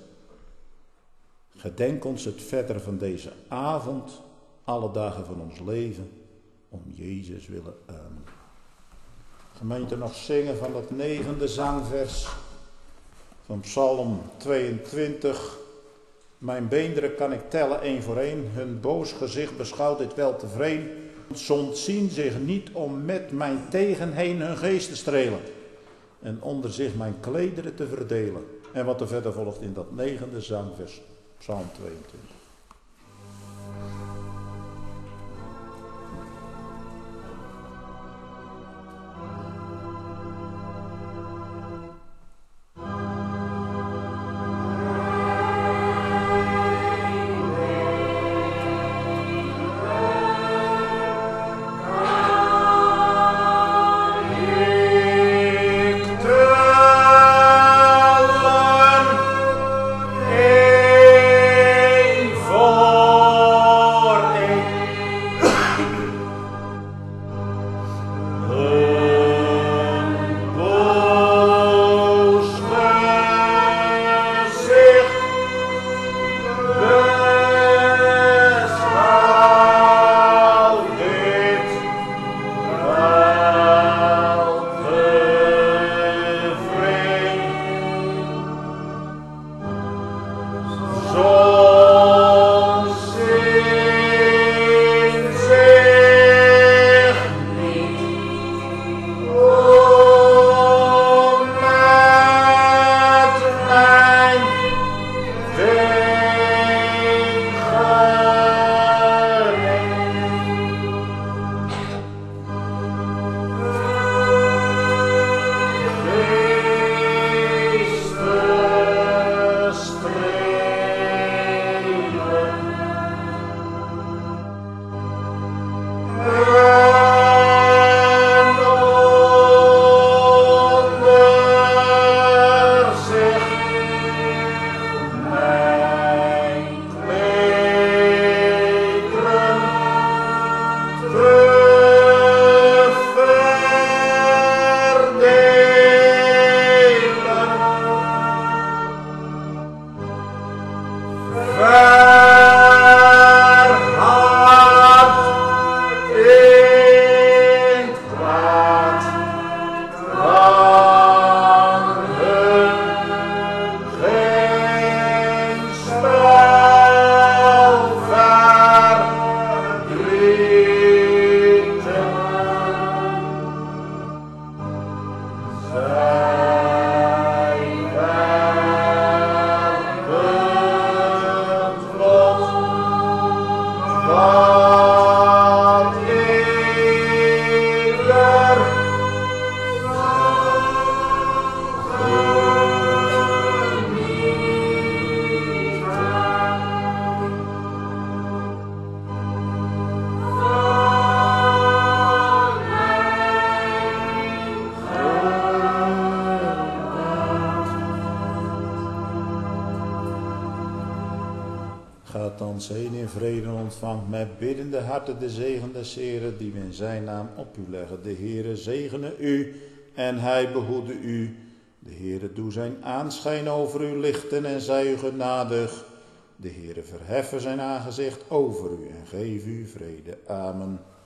S1: Gedenk ons het verder van deze avond, alle dagen van ons leven, om Jezus willen. Amen. Gemeente, nog zingen van dat negende zangvers van Psalm tweeëntwintig. Mijn beenderen kan ik tellen één voor één, hun boos gezicht beschouwt dit wel tevreden. Ze ontzien zich niet om met mijn tegenheen hun geest te strelen en onder zich mijn klederen te verdelen. En wat er verder volgt in dat negende zangvers, Psalm tweeëntwintig.
S2: Een
S1: Gaat ons heen in vrede, ontvangt met biddende harten de zegen des Heren, die we in zijn naam op u leggen. De Heere zegene u en hij behoede u. De Heere doe zijn aanschijn over u lichten en zij u genadig. De Heere verheffen zijn aangezicht over u en geef u vrede. Amen.